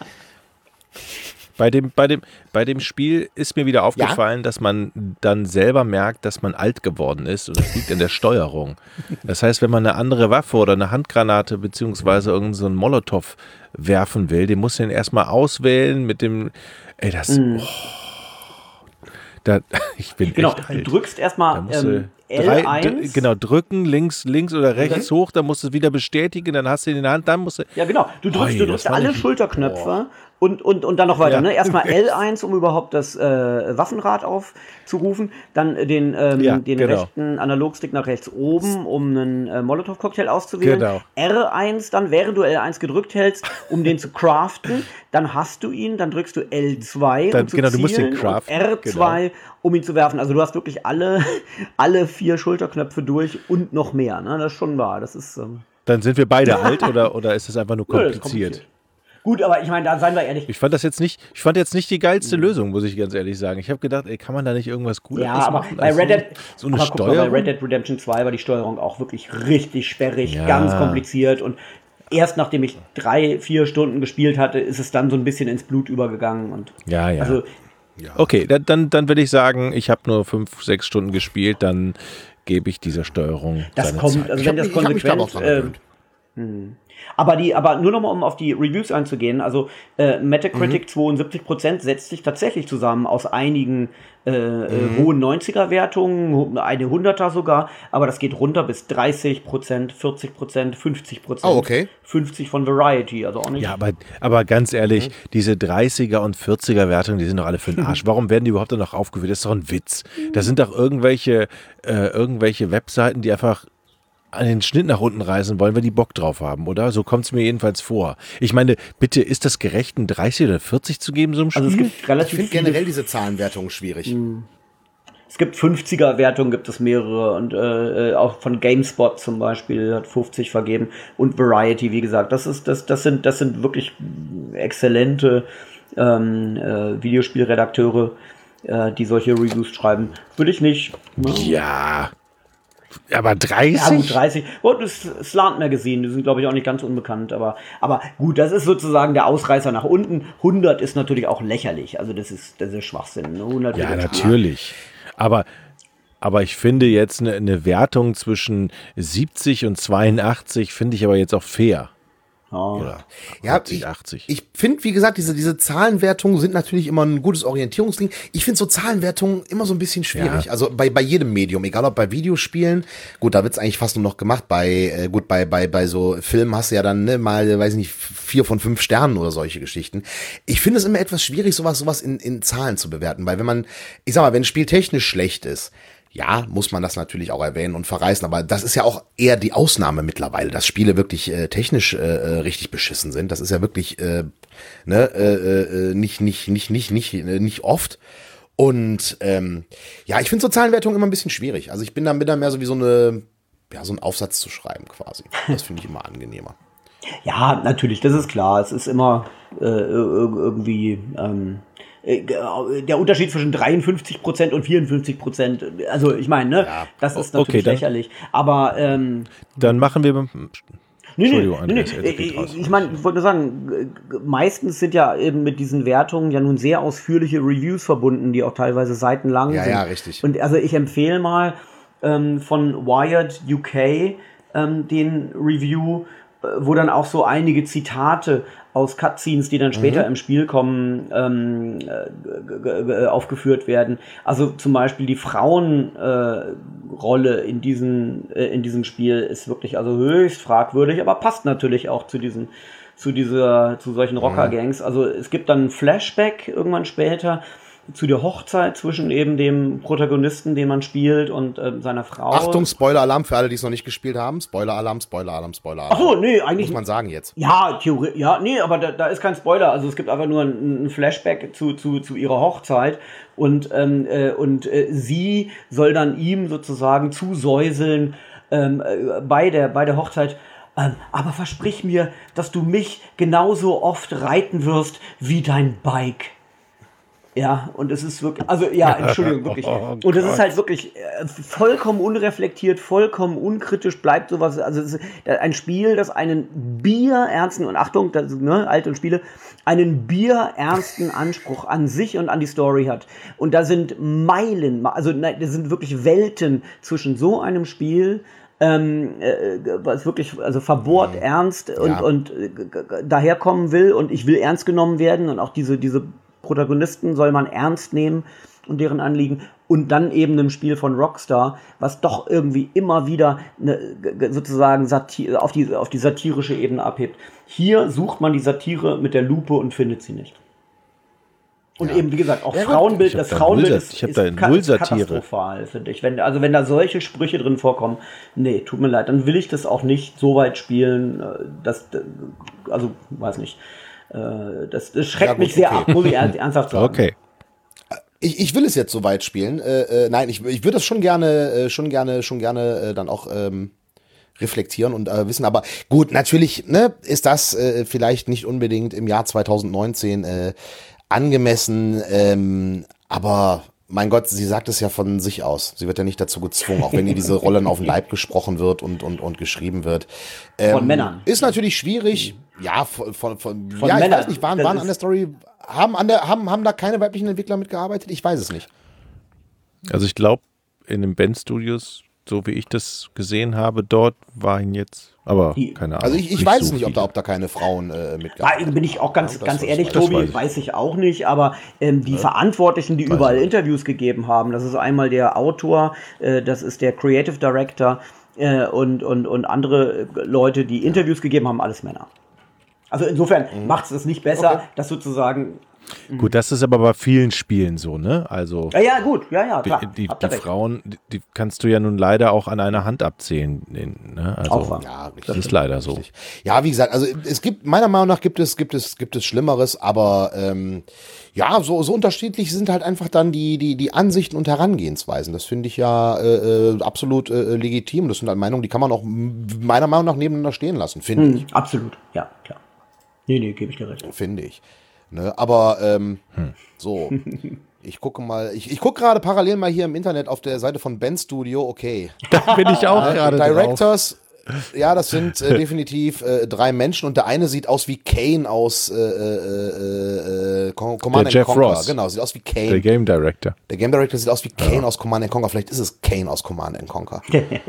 Bei dem Spiel ist mir wieder aufgefallen, dass man dann selber merkt, dass man alt geworden ist und das liegt in der Steuerung. Das heißt, wenn man eine andere Waffe oder eine Handgranate beziehungsweise irgend so einen Molotow werfen will, den muss man erstmal auswählen mit dem, ich bin echt alt. Du drückst erstmal L1. Drücken, links oder rechts hoch, dann musst du es wieder bestätigen, dann hast du ihn in der Hand, dann musst du... Ja, genau. Du drückst alle Schulterknöpfe und dann noch weiter. Ne? Erstmal L1, um überhaupt das Waffenrad aufzurufen, dann den rechten Analogstick nach rechts oben, um einen Molotow-Cocktail auszuwählen. Genau. R1 dann, während du L1 gedrückt hältst, um den zu craften, dann hast du ihn, dann drückst du L2, um zu zielen, du musst den craften, und R2, um ihn zu werfen. Also du hast wirklich alle 4 Schulterknöpfe durch und noch mehr. Ne? Das ist schon wahr. Das ist... Dann sind wir beide alt oder ist es einfach nur kompliziert? Gut, aber ich meine, da seien wir ehrlich. Ich fand jetzt nicht die geilste Lösung, muss ich ganz ehrlich sagen. Ich habe gedacht, ey, kann man da nicht irgendwas Cooles machen? Bei Red Dead, so eine Steuerung? Bei Red Dead Redemption 2 war die Steuerung auch wirklich richtig sperrig, ganz kompliziert und erst nachdem ich 3-4 Stunden gespielt hatte, ist es dann so ein bisschen ins Blut übergegangen. Und also, okay, dann würde ich sagen, ich habe nur 5-6 Stunden gespielt, dann gebe ich dieser Steuerung das kommt, Zeit. also wenn das konsequent aber nur nochmal, um auf die Reviews einzugehen, also Metacritic 72% setzt sich tatsächlich zusammen aus einigen hohen 90er-Wertungen, eine 100er sogar, aber das geht runter bis 30%, 40%, 50%. Oh, okay. 50 von Variety, also auch nicht. Ja, aber ganz ehrlich, diese 30er und 40er Wertungen, die sind doch alle für den Arsch. Warum werden die überhaupt noch aufgeführt? Das ist doch ein Witz. Das sind doch irgendwelche Webseiten, die einfach an den Schnitt nach unten reißen wollen, weil die Bock drauf haben, oder? So kommt es mir jedenfalls vor. Ich meine, bitte, ist das gerecht, ein 30 oder 40 zu geben, so einem Spiel? Also es gibt relativ ich finde generell diese Zahlenwertung schwierig. Es gibt 50er-Wertungen, gibt es mehrere und auch von GameSpot zum Beispiel hat 50 vergeben und Variety, wie gesagt, das sind wirklich exzellente Videospielredakteure, die solche Reviews schreiben. Würde ich nicht. Ne? Ja. Aber 30? Ja, gut, 30. Und das Slant Magazine, die sind, glaube ich, auch nicht ganz unbekannt. Aber gut, das ist sozusagen der Ausreißer nach unten. 100 ist natürlich auch lächerlich. Also das ist Schwachsinn. 100 ja, natürlich. Aber ich finde jetzt eine Wertung zwischen 70 und 82 finde ich aber jetzt auch fair. Ja, 80. Ich finde, wie gesagt, diese Zahlenwertungen sind natürlich immer ein gutes Orientierungsding. Ich finde so Zahlenwertungen immer so ein bisschen schwierig. Ja. Also bei jedem Medium, egal ob bei Videospielen, gut, da wird's eigentlich fast nur noch gemacht. Bei so Filmen hast du ja dann mal, weiß ich nicht, 4 von 5 Sternen oder solche Geschichten. Ich finde es immer etwas schwierig, sowas in Zahlen zu bewerten, weil wenn ein Spiel technisch schlecht ist, ja, muss man das natürlich auch erwähnen und verreißen, aber das ist ja auch eher die Ausnahme mittlerweile, dass Spiele wirklich technisch richtig beschissen sind. Das ist ja wirklich nicht oft. Und ich finde so Zahlenwertungen immer ein bisschen schwierig. Also ich bin da mehr so wie so einen Aufsatz zu schreiben quasi. Das finde ich immer angenehmer. Ja, natürlich, das ist klar. Es ist immer irgendwie der Unterschied zwischen 53% und 54%, also ich meine, ne, das ist natürlich lächerlich. Aber dann machen wir Entschuldigung, Andreas, ich meine, ich wollte nur sagen, meistens sind ja eben mit diesen Wertungen ja nun sehr ausführliche Reviews verbunden, die auch teilweise seitenlang sind. Ja, richtig. Und also ich empfehle mal von Wired UK den Review, wo dann auch so einige Zitate aus Cutscenes, die dann später im Spiel kommen, aufgeführt werden. Also zum Beispiel die Frauenrolle in diesem Spiel ist wirklich also höchst fragwürdig, aber passt natürlich auch zu solchen Rocker-Gangs. Also es gibt dann ein Flashback irgendwann später zu der Hochzeit zwischen eben dem Protagonisten, den man spielt, und seiner Frau. Achtung, Spoiler-Alarm für alle, die es noch nicht gespielt haben. Spoiler-Alarm, Spoiler-Alarm, Spoiler-Alarm. Ach so, nee, eigentlich muss man sagen jetzt. Ja, theoretisch, ja, nee, aber da ist kein Spoiler. Also es gibt einfach nur ein Flashback zu ihrer Hochzeit und sie soll dann ihm sozusagen zusäuseln bei der Hochzeit. Aber versprich mir, dass du mich genauso oft reiten wirst wie dein Bike. Ja, und es ist wirklich, also ja, Entschuldigung, wirklich. Und es ist halt wirklich vollkommen unreflektiert, vollkommen unkritisch bleibt sowas. Also es ist ein Spiel, das einen bierernsten, und Achtung, das, Alt und Spiele, einen bierernsten Anspruch an sich und an die Story hat. Und da sind Meilen, also da sind wirklich Welten zwischen so einem Spiel, was wirklich also verbohrt ernst und daherkommen will, und ich will ernst genommen werden, und auch diese Protagonisten soll man ernst nehmen und deren Anliegen, und dann eben einem Spiel von Rockstar, was doch irgendwie immer wieder sozusagen auf die satirische Ebene abhebt. Hier sucht man die Satire mit der Lupe und findet sie nicht. Und eben, wie gesagt, auch Frauenbild, das Frauenbild ist katastrophal, finde ich. Wenn da solche Sprüche drin vorkommen, nee, tut mir leid, dann will ich das auch nicht so weit spielen, also, weiß nicht. Das schreckt mich sehr ab, muss ich ernsthaft sagen. Okay. Ich will es jetzt so weit spielen. Nein, ich würde das schon gerne dann auch reflektieren und wissen. Aber gut, natürlich ist das vielleicht nicht unbedingt im Jahr 2019 angemessen, aber mein Gott, sie sagt es ja von sich aus. Sie wird ja nicht dazu gezwungen, auch wenn ihr diese Rollen auf den Leib gesprochen wird und geschrieben wird. Von Männern. Ist natürlich schwierig. Ja, von ja, ich Männern. weiß nicht, waren an der Story, haben da keine weiblichen Entwickler mitgearbeitet? Ich weiß es nicht. Also ich glaube, in den Band Studios, so wie ich das gesehen habe, dort waren jetzt, aber keine Ahnung. Also ich weiß es nicht, ob da keine Frauen mitgearbeitet haben. Da bin ich auch ganz ehrlich, Tobi, weiß ich auch nicht, aber die Verantwortlichen, die überall Interviews gegeben haben, das ist einmal der Autor, das ist der Creative Director und andere Leute, die Interviews gegeben haben, alles Männer. Also insofern macht es das nicht besser, dass sozusagen... Gut, das ist aber bei vielen Spielen so, ne? Also ja, gut, klar. Die Frauen, die kannst du ja nun leider auch an einer Hand abzählen. Ne? Also, ja, richtig. Das ist leider so. Richtig. Ja, wie gesagt, also es gibt, meiner Meinung nach gibt es Schlimmeres, aber ja, so unterschiedlich sind halt einfach dann die Ansichten und Herangehensweisen. Das finde ich ja absolut legitim. Das sind halt Meinungen, die kann man auch meiner Meinung nach nebeneinander stehen lassen, finde ich. Absolut, ja, klar. Nee, gebe ich dir recht. Finde ich. Ne, aber so, ich gucke mal, ich gucke gerade parallel mal hier im Internet auf der Seite von Band Studio, okay. Da bin ich auch gerade Directors, ja, das sind definitiv 3 Menschen und der eine sieht aus wie Kane aus Command Jeff Conquer. Ross. Genau, sieht aus wie Kane. Der Game Director. Der Game Director sieht aus wie Kane aus Command Conquer. Vielleicht ist es Kane aus Command Conquer.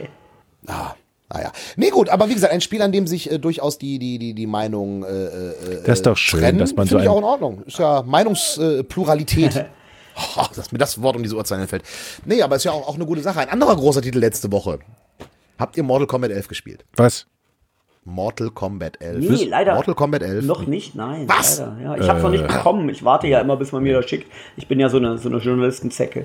Naja. Nee, gut, aber wie gesagt, ein Spiel, an dem sich durchaus die Meinung das ist doch schön, trennen, dass man so finde ich auch in Ordnung. Ist ja Meinungspluralität. Dass mir das Wort um diese Uhrzeit einfällt. Nee, aber ist ja auch eine gute Sache. Ein anderer großer Titel letzte Woche. Habt ihr Mortal Kombat 11 gespielt? Was? Mortal Kombat 11. Nee, leider. Mortal Kombat 11? Noch nicht, nein. Was? Leider. Ja, ich habe es noch nicht bekommen. Ich warte ja immer, bis man mir das schickt. Ich bin ja so eine Journalistenzecke.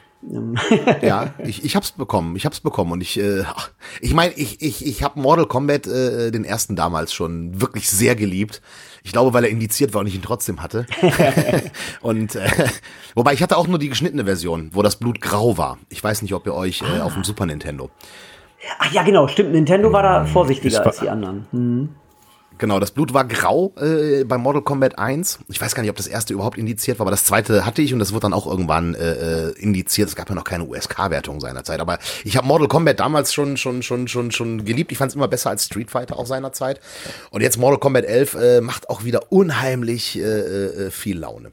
Ja, ich hab's bekommen und ich meine, ich habe Mortal Kombat den ersten damals schon wirklich sehr geliebt. Ich glaube, weil er indiziert war und ich ihn trotzdem hatte. Und wobei ich hatte auch nur die geschnittene Version, wo das Blut grau war. Ich weiß nicht, ob ihr euch auf dem Super Nintendo. Ach ja, genau, stimmt. Nintendo war da vorsichtiger als die anderen. Genau, das Blut war grau bei Mortal Kombat 1. Ich weiß gar nicht, ob das erste überhaupt indiziert war, aber das zweite hatte ich und das wurde dann auch irgendwann indiziert. Es gab ja noch keine USK-Wertung seinerzeit, aber ich habe Mortal Kombat damals schon geliebt. Ich fand es immer besser als Street Fighter auch seinerzeit. Und jetzt Mortal Kombat 11 macht auch wieder unheimlich viel Laune.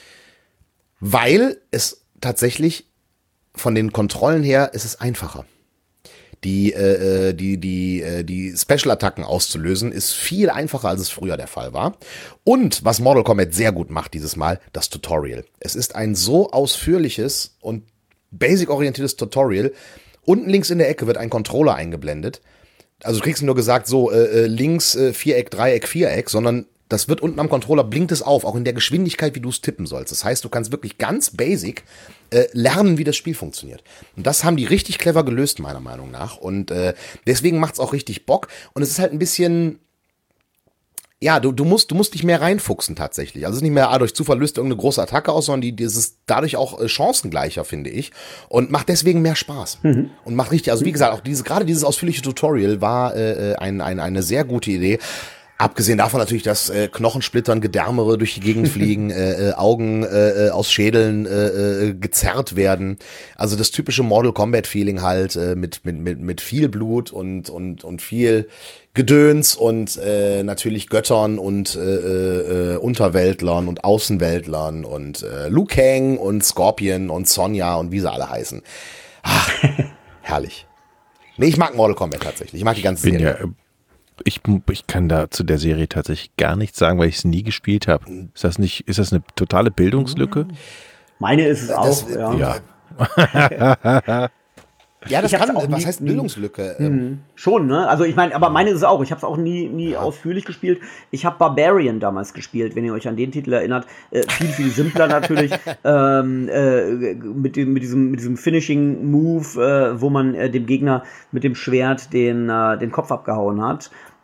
Weil es tatsächlich von den Kontrollen her ist es einfacher. Die Special-Attacken auszulösen, ist viel einfacher, als es früher der Fall war. Und was Mortal Kombat sehr gut macht dieses Mal, das Tutorial. Es ist ein so ausführliches und basic-orientiertes Tutorial. Unten links in der Ecke wird ein Controller eingeblendet. Also du kriegst nur gesagt, so links Viereck, Dreieck, Viereck, sondern das wird unten am Controller, blinkt es auf, auch in der Geschwindigkeit, wie du es tippen sollst. Das heißt, du kannst wirklich ganz basic lernen, wie das Spiel funktioniert. Und das haben die richtig clever gelöst, meiner Meinung nach. Und deswegen macht es auch richtig Bock. Und es ist halt ein bisschen, ja, du musst dich mehr reinfuchsen tatsächlich. Also es ist nicht mehr durch Zufall löst irgendeine große Attacke aus, sondern das ist dadurch auch chancengleicher, finde ich. Und macht deswegen mehr Spaß. Und macht richtig, also wie gesagt, auch gerade dieses ausführliche Tutorial war eine sehr gute Idee. Abgesehen davon natürlich, dass Knochensplittern, Gedärmere durch die Gegend fliegen, Augen aus Schädeln gezerrt werden. Also das typische Mortal Kombat Feeling halt mit viel Blut und viel Gedöns und natürlich Göttern und Unterweltlern und Außenweltlern und Liu Kang und Scorpion und Sonja und wie sie alle heißen. Ach, herrlich. Nee, ich mag Mortal Kombat tatsächlich. Ich mag die ganze Serie. Ja, ich kann da zu der Serie tatsächlich gar nichts sagen, weil ich es nie gespielt habe. Ist das eine totale Bildungslücke? Meine ist es auch, ja. Ja, das kann, was heißt Bildungslücke? Schon, ne? Also ich meine, aber meine ist es auch. Ich habe es auch nie ausführlich gespielt. Ich habe Barbarian damals gespielt, wenn ihr euch an den Titel erinnert. Viel simpler natürlich. Mit diesem Finishing Move, wo man dem Gegner mit dem Schwert den Kopf abgehauen hat.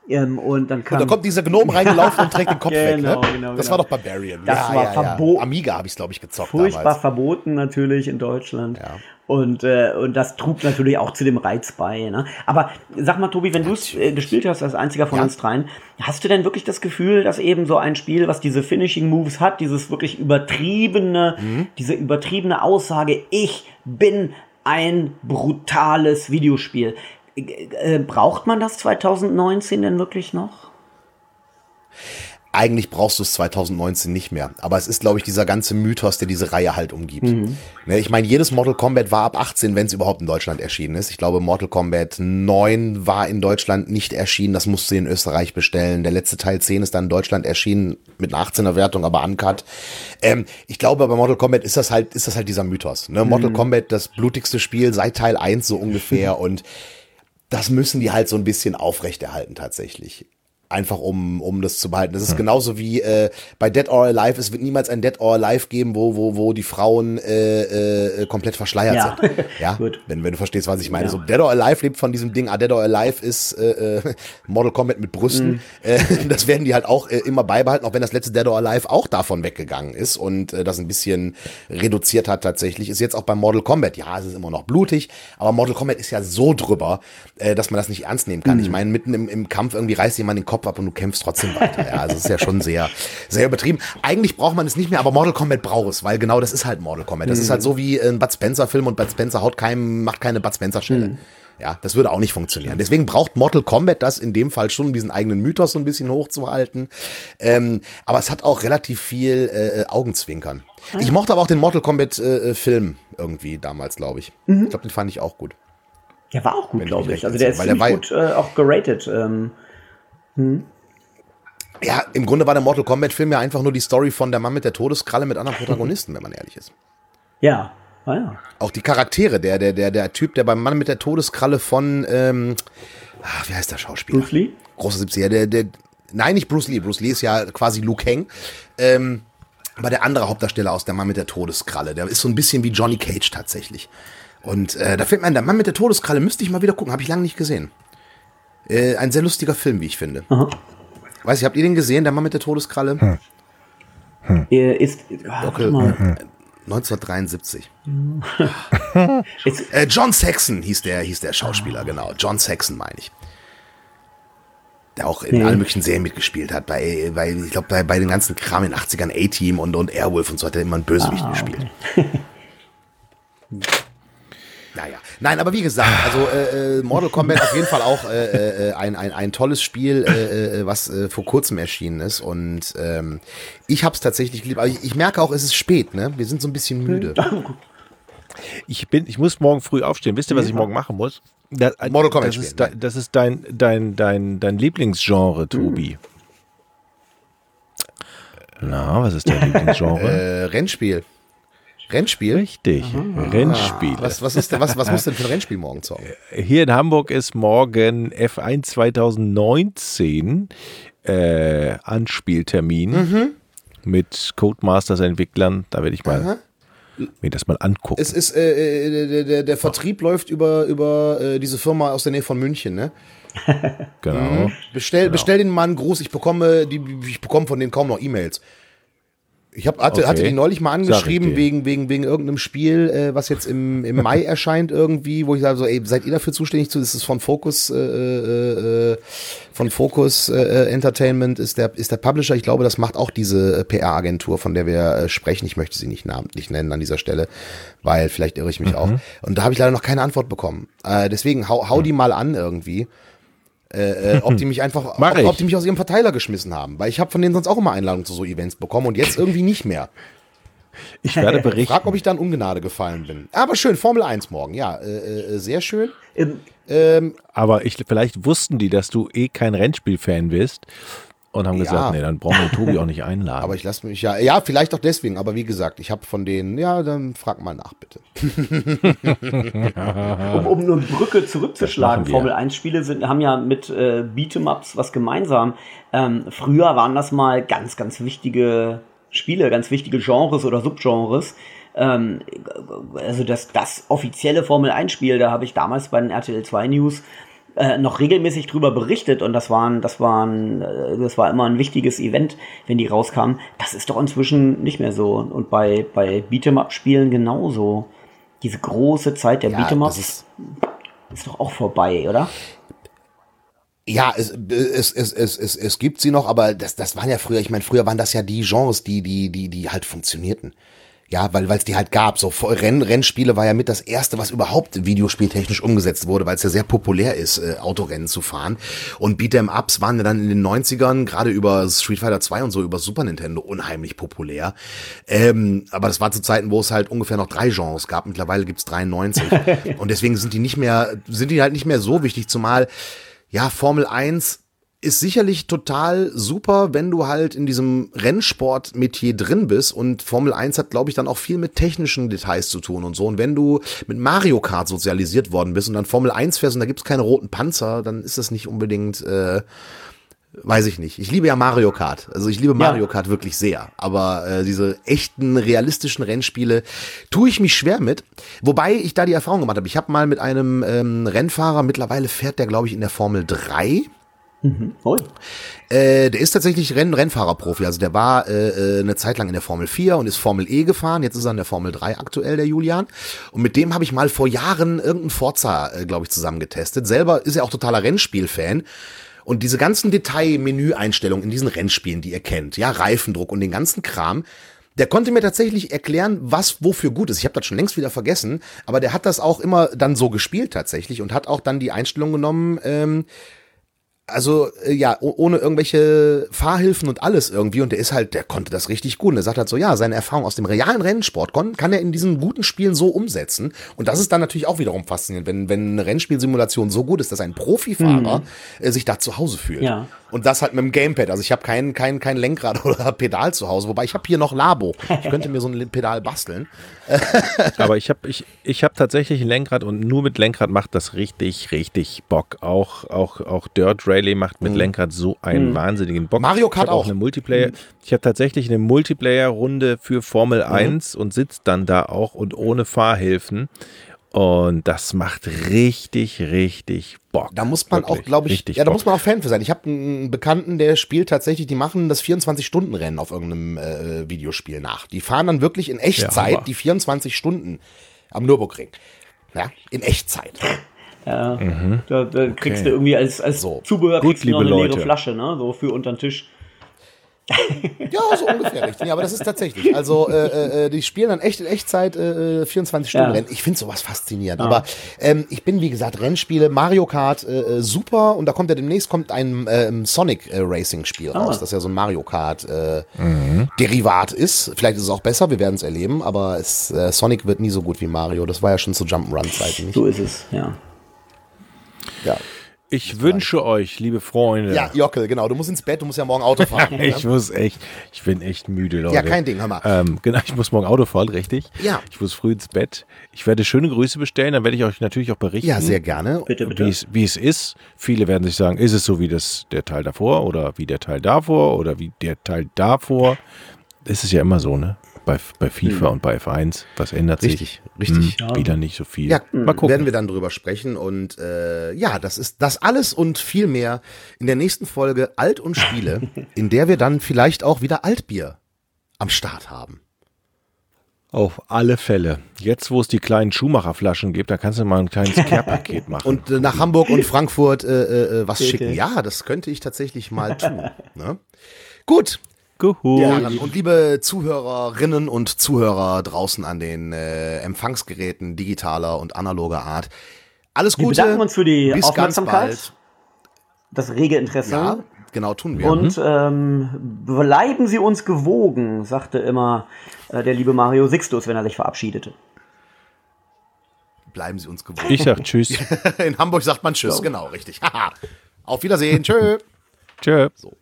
Und dann da kommt dieser Gnome reingelaufen und trägt den Kopf weg. Ne? Genau. Das war doch Barbarian. Das war verboten. Amiga habe ich, glaube ich, gezockt furchtbar damals. verboten natürlich in Deutschland. Ja. Und das trug natürlich auch zu dem Reiz bei. Ne? Aber sag mal, Tobi, wenn du es gespielt hast als einziger von uns dreien, hast du denn wirklich das Gefühl, dass eben so ein Spiel, was diese Finishing Moves hat, dieses wirklich diese übertriebene Aussage, ich bin ein brutales Videospiel. Braucht man das 2019 denn wirklich noch? Eigentlich brauchst du es 2019 nicht mehr. Aber es ist, glaube ich, dieser ganze Mythos, der diese Reihe halt umgibt. Ne, ich meine, jedes Mortal Kombat war ab 18, wenn es überhaupt in Deutschland erschienen ist. Ich glaube, Mortal Kombat 9 war in Deutschland nicht erschienen. Das musst du in Österreich bestellen. Der letzte Teil 10 ist dann in Deutschland erschienen mit einer 18er Wertung, aber uncut. Ich glaube, bei Mortal Kombat ist das halt dieser Mythos. Ne? Mortal Kombat, das blutigste Spiel seit Teil 1 so ungefähr. Und das müssen die halt so ein bisschen aufrechterhalten tatsächlich. Einfach um das zu behalten. Das ist genauso wie bei Dead or Alive. Es wird niemals ein Dead or Alive geben, wo die Frauen komplett verschleiert sind. Ja, gut. Wenn du verstehst, was ich meine. So Dead or Alive lebt von diesem Ding. Dead or Alive ist Mortal Kombat mit Brüsten. Das werden die halt auch immer beibehalten, auch wenn das letzte Dead or Alive auch davon weggegangen ist und das ein bisschen reduziert hat tatsächlich. Ist jetzt auch bei Mortal Kombat. Ja, es ist immer noch blutig, aber Mortal Kombat ist ja so drüber, dass man das nicht ernst nehmen kann. Ich meine, mitten im Kampf irgendwie reißt jemand den Kopf ab und du kämpfst trotzdem weiter. Ja, also es ist ja schon sehr, sehr übertrieben. Eigentlich braucht man es nicht mehr, aber Mortal Kombat braucht es, weil genau das ist halt Mortal Kombat. Das ist halt so wie ein Bud Spencer-Film und Bud Spencer macht keine Bud Spencer-Stelle. Ja, das würde auch nicht funktionieren. Deswegen braucht Mortal Kombat das in dem Fall schon, um diesen eigenen Mythos so ein bisschen hochzuhalten. Aber es hat auch relativ viel Augenzwinkern. Ich mochte aber auch den Mortal Kombat Film irgendwie damals, glaube ich. Ich glaube, den fand ich auch gut. Der war auch gut, glaube ich. Also der ist ziemlich gut auch geratet. Ja, im Grunde war der Mortal Kombat-Film ja einfach nur die Story von der Mann mit der Todeskralle mit anderen Protagonisten, wenn man ehrlich ist. Ja, Auch die Charaktere, der Typ, der beim Mann mit der Todeskralle von, wie heißt der Schauspieler? Bruce Lee? Große 70er, nein, nicht Bruce Lee. Bruce Lee ist ja quasi Liu Kang. Aber der andere Hauptdarsteller aus der Mann mit der Todeskralle, der ist so ein bisschen wie Johnny Cage tatsächlich. Und da fällt mir ein, der Mann mit der Todeskralle müsste ich mal wieder gucken, habe ich lange nicht gesehen. Ein sehr lustiger Film, wie ich finde. Aha. Weiß ich, habt ihr den gesehen, der Mann mit der Todeskralle? Ist, okay. 1973. John Saxon hieß der Schauspieler, genau. John Saxon meine ich. Der auch in allen möglichen Serien mitgespielt hat. Ich glaube, bei den ganzen Kram in den 80ern, A-Team und Airwolf und so hat er immer einen Bösewicht gespielt. Naja. Nein, aber wie gesagt, also Mortal Kombat auf jeden Fall auch ein tolles Spiel, was vor kurzem erschienen ist. Und ich habe es tatsächlich geliebt. Aber ich merke auch, es ist spät, ne? Wir sind so ein bisschen müde. Ich muss morgen früh aufstehen. Wisst ihr, was ich morgen machen muss? Mortal Kombat spielen. Das ist dein Lieblingsgenre, Tobi. Na, was ist dein Lieblingsgenre? Rennspiel? Richtig, Rennspiel. Was muss denn für ein Rennspiel morgen zocken? Hier in Hamburg ist morgen F1 2019 Anspieltermin mit Codemasters-Entwicklern. Da werde ich mir das mal angucken. Es ist der Vertrieb läuft über diese Firma aus der Nähe von München, ne? Genau. Bestell den mal einen Gruß. Ich bekomme von denen kaum noch E-Mails. Ich hatte die neulich mal angeschrieben wegen irgendeinem Spiel, was jetzt im Mai erscheint irgendwie, wo ich sage so, ey, seid ihr dafür zuständig? Das ist von Focus Entertainment ist der Publisher. Ich glaube, das macht auch diese PR-Agentur, von der wir sprechen. Ich möchte sie nicht namentlich nennen an dieser Stelle, weil vielleicht irre ich mich auch. Und da habe ich leider noch keine Antwort bekommen. Deswegen hau die mal an irgendwie. Ob die mich aus ihrem Verteiler geschmissen haben, weil ich habe von denen sonst auch immer Einladungen zu so Events bekommen und jetzt irgendwie nicht mehr. Ich werde berichten. Frag, ob ich da in Ungnade gefallen bin. Aber schön, Formel 1 morgen, ja, sehr schön. Aber vielleicht wussten die, dass du kein Rennspiel-Fan bist und haben gesagt, nee, dann brauchen wir Tobi auch nicht einladen. Aber ich lasse mich ja, vielleicht auch deswegen, aber wie gesagt, ich habe von denen, dann frag mal nach, bitte. Um eine Brücke zurückzuschlagen, Formel 1-Spiele haben ja mit Beat'em-Ups was gemeinsam. Früher waren das mal ganz, ganz wichtige Spiele, ganz wichtige Genres oder Subgenres. Also das offizielle Formel 1-Spiel, da habe ich damals bei den RTL 2 News noch regelmäßig drüber berichtet und das war immer ein wichtiges Event, wenn die rauskamen. Das ist doch inzwischen nicht mehr so. Und bei Beat'em-up-Spielen genauso. Diese große Zeit der Beat'em-ups ist doch auch vorbei, oder? Ja, es gibt sie noch, aber das waren ja früher, ich meine, früher waren das ja die Genres, die halt funktionierten. Ja, weil es die halt gab. So Rennspiele war ja mit das erste, was überhaupt videospieltechnisch umgesetzt wurde, weil es ja sehr populär ist, Autorennen zu fahren. Und Beat'em-Ups waren ja dann in den 90ern, gerade über Street Fighter 2 und so, über Super Nintendo unheimlich populär. Aber das war zu Zeiten, wo es halt ungefähr noch 3 Genres gab. Mittlerweile gibt's 93. Und deswegen sind die halt nicht mehr so wichtig, zumal, ja, Formel 1 ist sicherlich total super, wenn du halt in diesem Rennsport-Metier drin bist, und Formel 1 hat, glaube ich, dann auch viel mit technischen Details zu tun und so. Und wenn du mit Mario Kart sozialisiert worden bist und dann Formel 1 fährst und da gibt's keine roten Panzer, dann ist das nicht unbedingt, weiß ich nicht. Ich liebe ja Mario Kart. Also ich liebe Mario Kart wirklich sehr. Aber diese echten, realistischen Rennspiele tue ich mich schwer mit. Wobei ich da die Erfahrung gemacht habe. Ich habe mal mit einem Rennfahrer, mittlerweile fährt der, glaube ich, in der Formel 3. Der ist tatsächlich Rennfahrerprofi, also der war eine Zeit lang in der Formel 4 und ist Formel E gefahren, jetzt ist er in der Formel 3 aktuell, der Julian, und mit dem habe ich mal vor Jahren irgendeinen Forza, glaube ich, zusammen getestet. Selber ist er auch totaler Rennspiel-Fan. Und diese ganzen Detail-Menü-Einstellungen in diesen Rennspielen, die ihr kennt, ja, Reifendruck und den ganzen Kram, der konnte mir tatsächlich erklären, was wofür gut ist. Ich habe das schon längst wieder vergessen, aber der hat das auch immer dann so gespielt tatsächlich und hat auch dann die Einstellung genommen, ohne irgendwelche Fahrhilfen und alles irgendwie. Und der konnte das richtig gut. Und er sagt halt so, ja, seine Erfahrung aus dem realen Rennsport kann er in diesen guten Spielen so umsetzen. Und das ist dann natürlich auch wiederum faszinierend, wenn eine Rennspielsimulation so gut ist, dass ein Profifahrer sich da zu Hause fühlt. Ja. Und das halt mit dem Gamepad. Also ich habe kein Lenkrad oder Pedal zu Hause, wobei ich habe hier noch Labo. Ich könnte mir so ein Pedal basteln. Aber ich hab tatsächlich ein Lenkrad und nur mit Lenkrad macht das richtig, richtig Bock. Auch Dirt Rally macht mit Lenkrad so einen wahnsinnigen Bock. Mario Kart auch. Ich habe tatsächlich eine Multiplayer-Runde für Formel 1 und sitze dann da auch und ohne Fahrhilfen. Und das macht richtig, richtig Bock. Da muss man auch, glaube ich, da muss man auch Fan für sein. Ich habe einen Bekannten, der spielt tatsächlich, die machen das 24-Stunden-Rennen auf irgendeinem Videospiel nach. Die fahren dann wirklich in Echtzeit die 24 Stunden am Nürburgring. Ja, in Echtzeit. Da kriegst du irgendwie als Zubehör kriegst du noch eine Leute. leere Flasche, ne? So für unter den Tisch. Ja, so ungefähr richtig. Ja, aber das ist tatsächlich. Also die spielen dann echt in Echtzeit 24 Stunden Rennen. Ich finde sowas faszinierend. Ja. Aber ich bin, wie gesagt, Rennspiele, Mario Kart, super. Und da kommt ja demnächst ein Sonic Racing Spiel raus, das ja so ein Mario Kart Derivat ist. Vielleicht ist es auch besser, wir werden es erleben. Aber Sonic wird nie so gut wie Mario. Das war ja schon zu Jump'n'Run-Zeiten nicht. So ist es, ja. Ich wünsche euch, liebe Freunde. Ja, Jockel, genau. Du musst ins Bett, du musst ja morgen Auto fahren. Ich bin echt müde, Leute. Ja, kein Ding, hör mal. Genau, ich muss morgen Auto fahren, richtig? Ja. Ich muss früh ins Bett. Ich werde schöne Grüße bestellen, dann werde ich euch natürlich auch berichten. Ja, sehr gerne. Bitte. Wie es ist. Viele werden sich sagen, ist es so wie der Teil davor oder wie der Teil davor oder wie der Teil davor. Das ist ja immer so, ne? Bei FIFA und bei F1, was ändert sich? Richtig. Wieder nicht so viel. Ja, mal gucken. Werden wir dann drüber sprechen und das ist das alles und viel mehr in der nächsten Folge Alt und Spiele, in der wir dann vielleicht auch wieder Altbier am Start haben. Auf alle Fälle. Jetzt, wo es die kleinen Schumacher-Flaschen gibt, da kannst du mal ein kleines Care-Paket machen. Und nach Hamburg und Frankfurt was schicken. Ja, das könnte ich tatsächlich mal tun. Ne? Gut. Ja, und liebe Zuhörerinnen und Zuhörer draußen an den Empfangsgeräten digitaler und analoger Art, alles Gute. Wir bedanken uns für die bis Aufmerksamkeit, ganz bald. Das rege Interesse. Ja, genau, tun wir. Und bleiben Sie uns gewogen, sagte immer der liebe Mario Sixtus, wenn er sich verabschiedete. Bleiben Sie uns gewogen. Ich sag Tschüss. In Hamburg sagt man Tschüss, genau, richtig. Auf Wiedersehen, tschö. Tschö. So.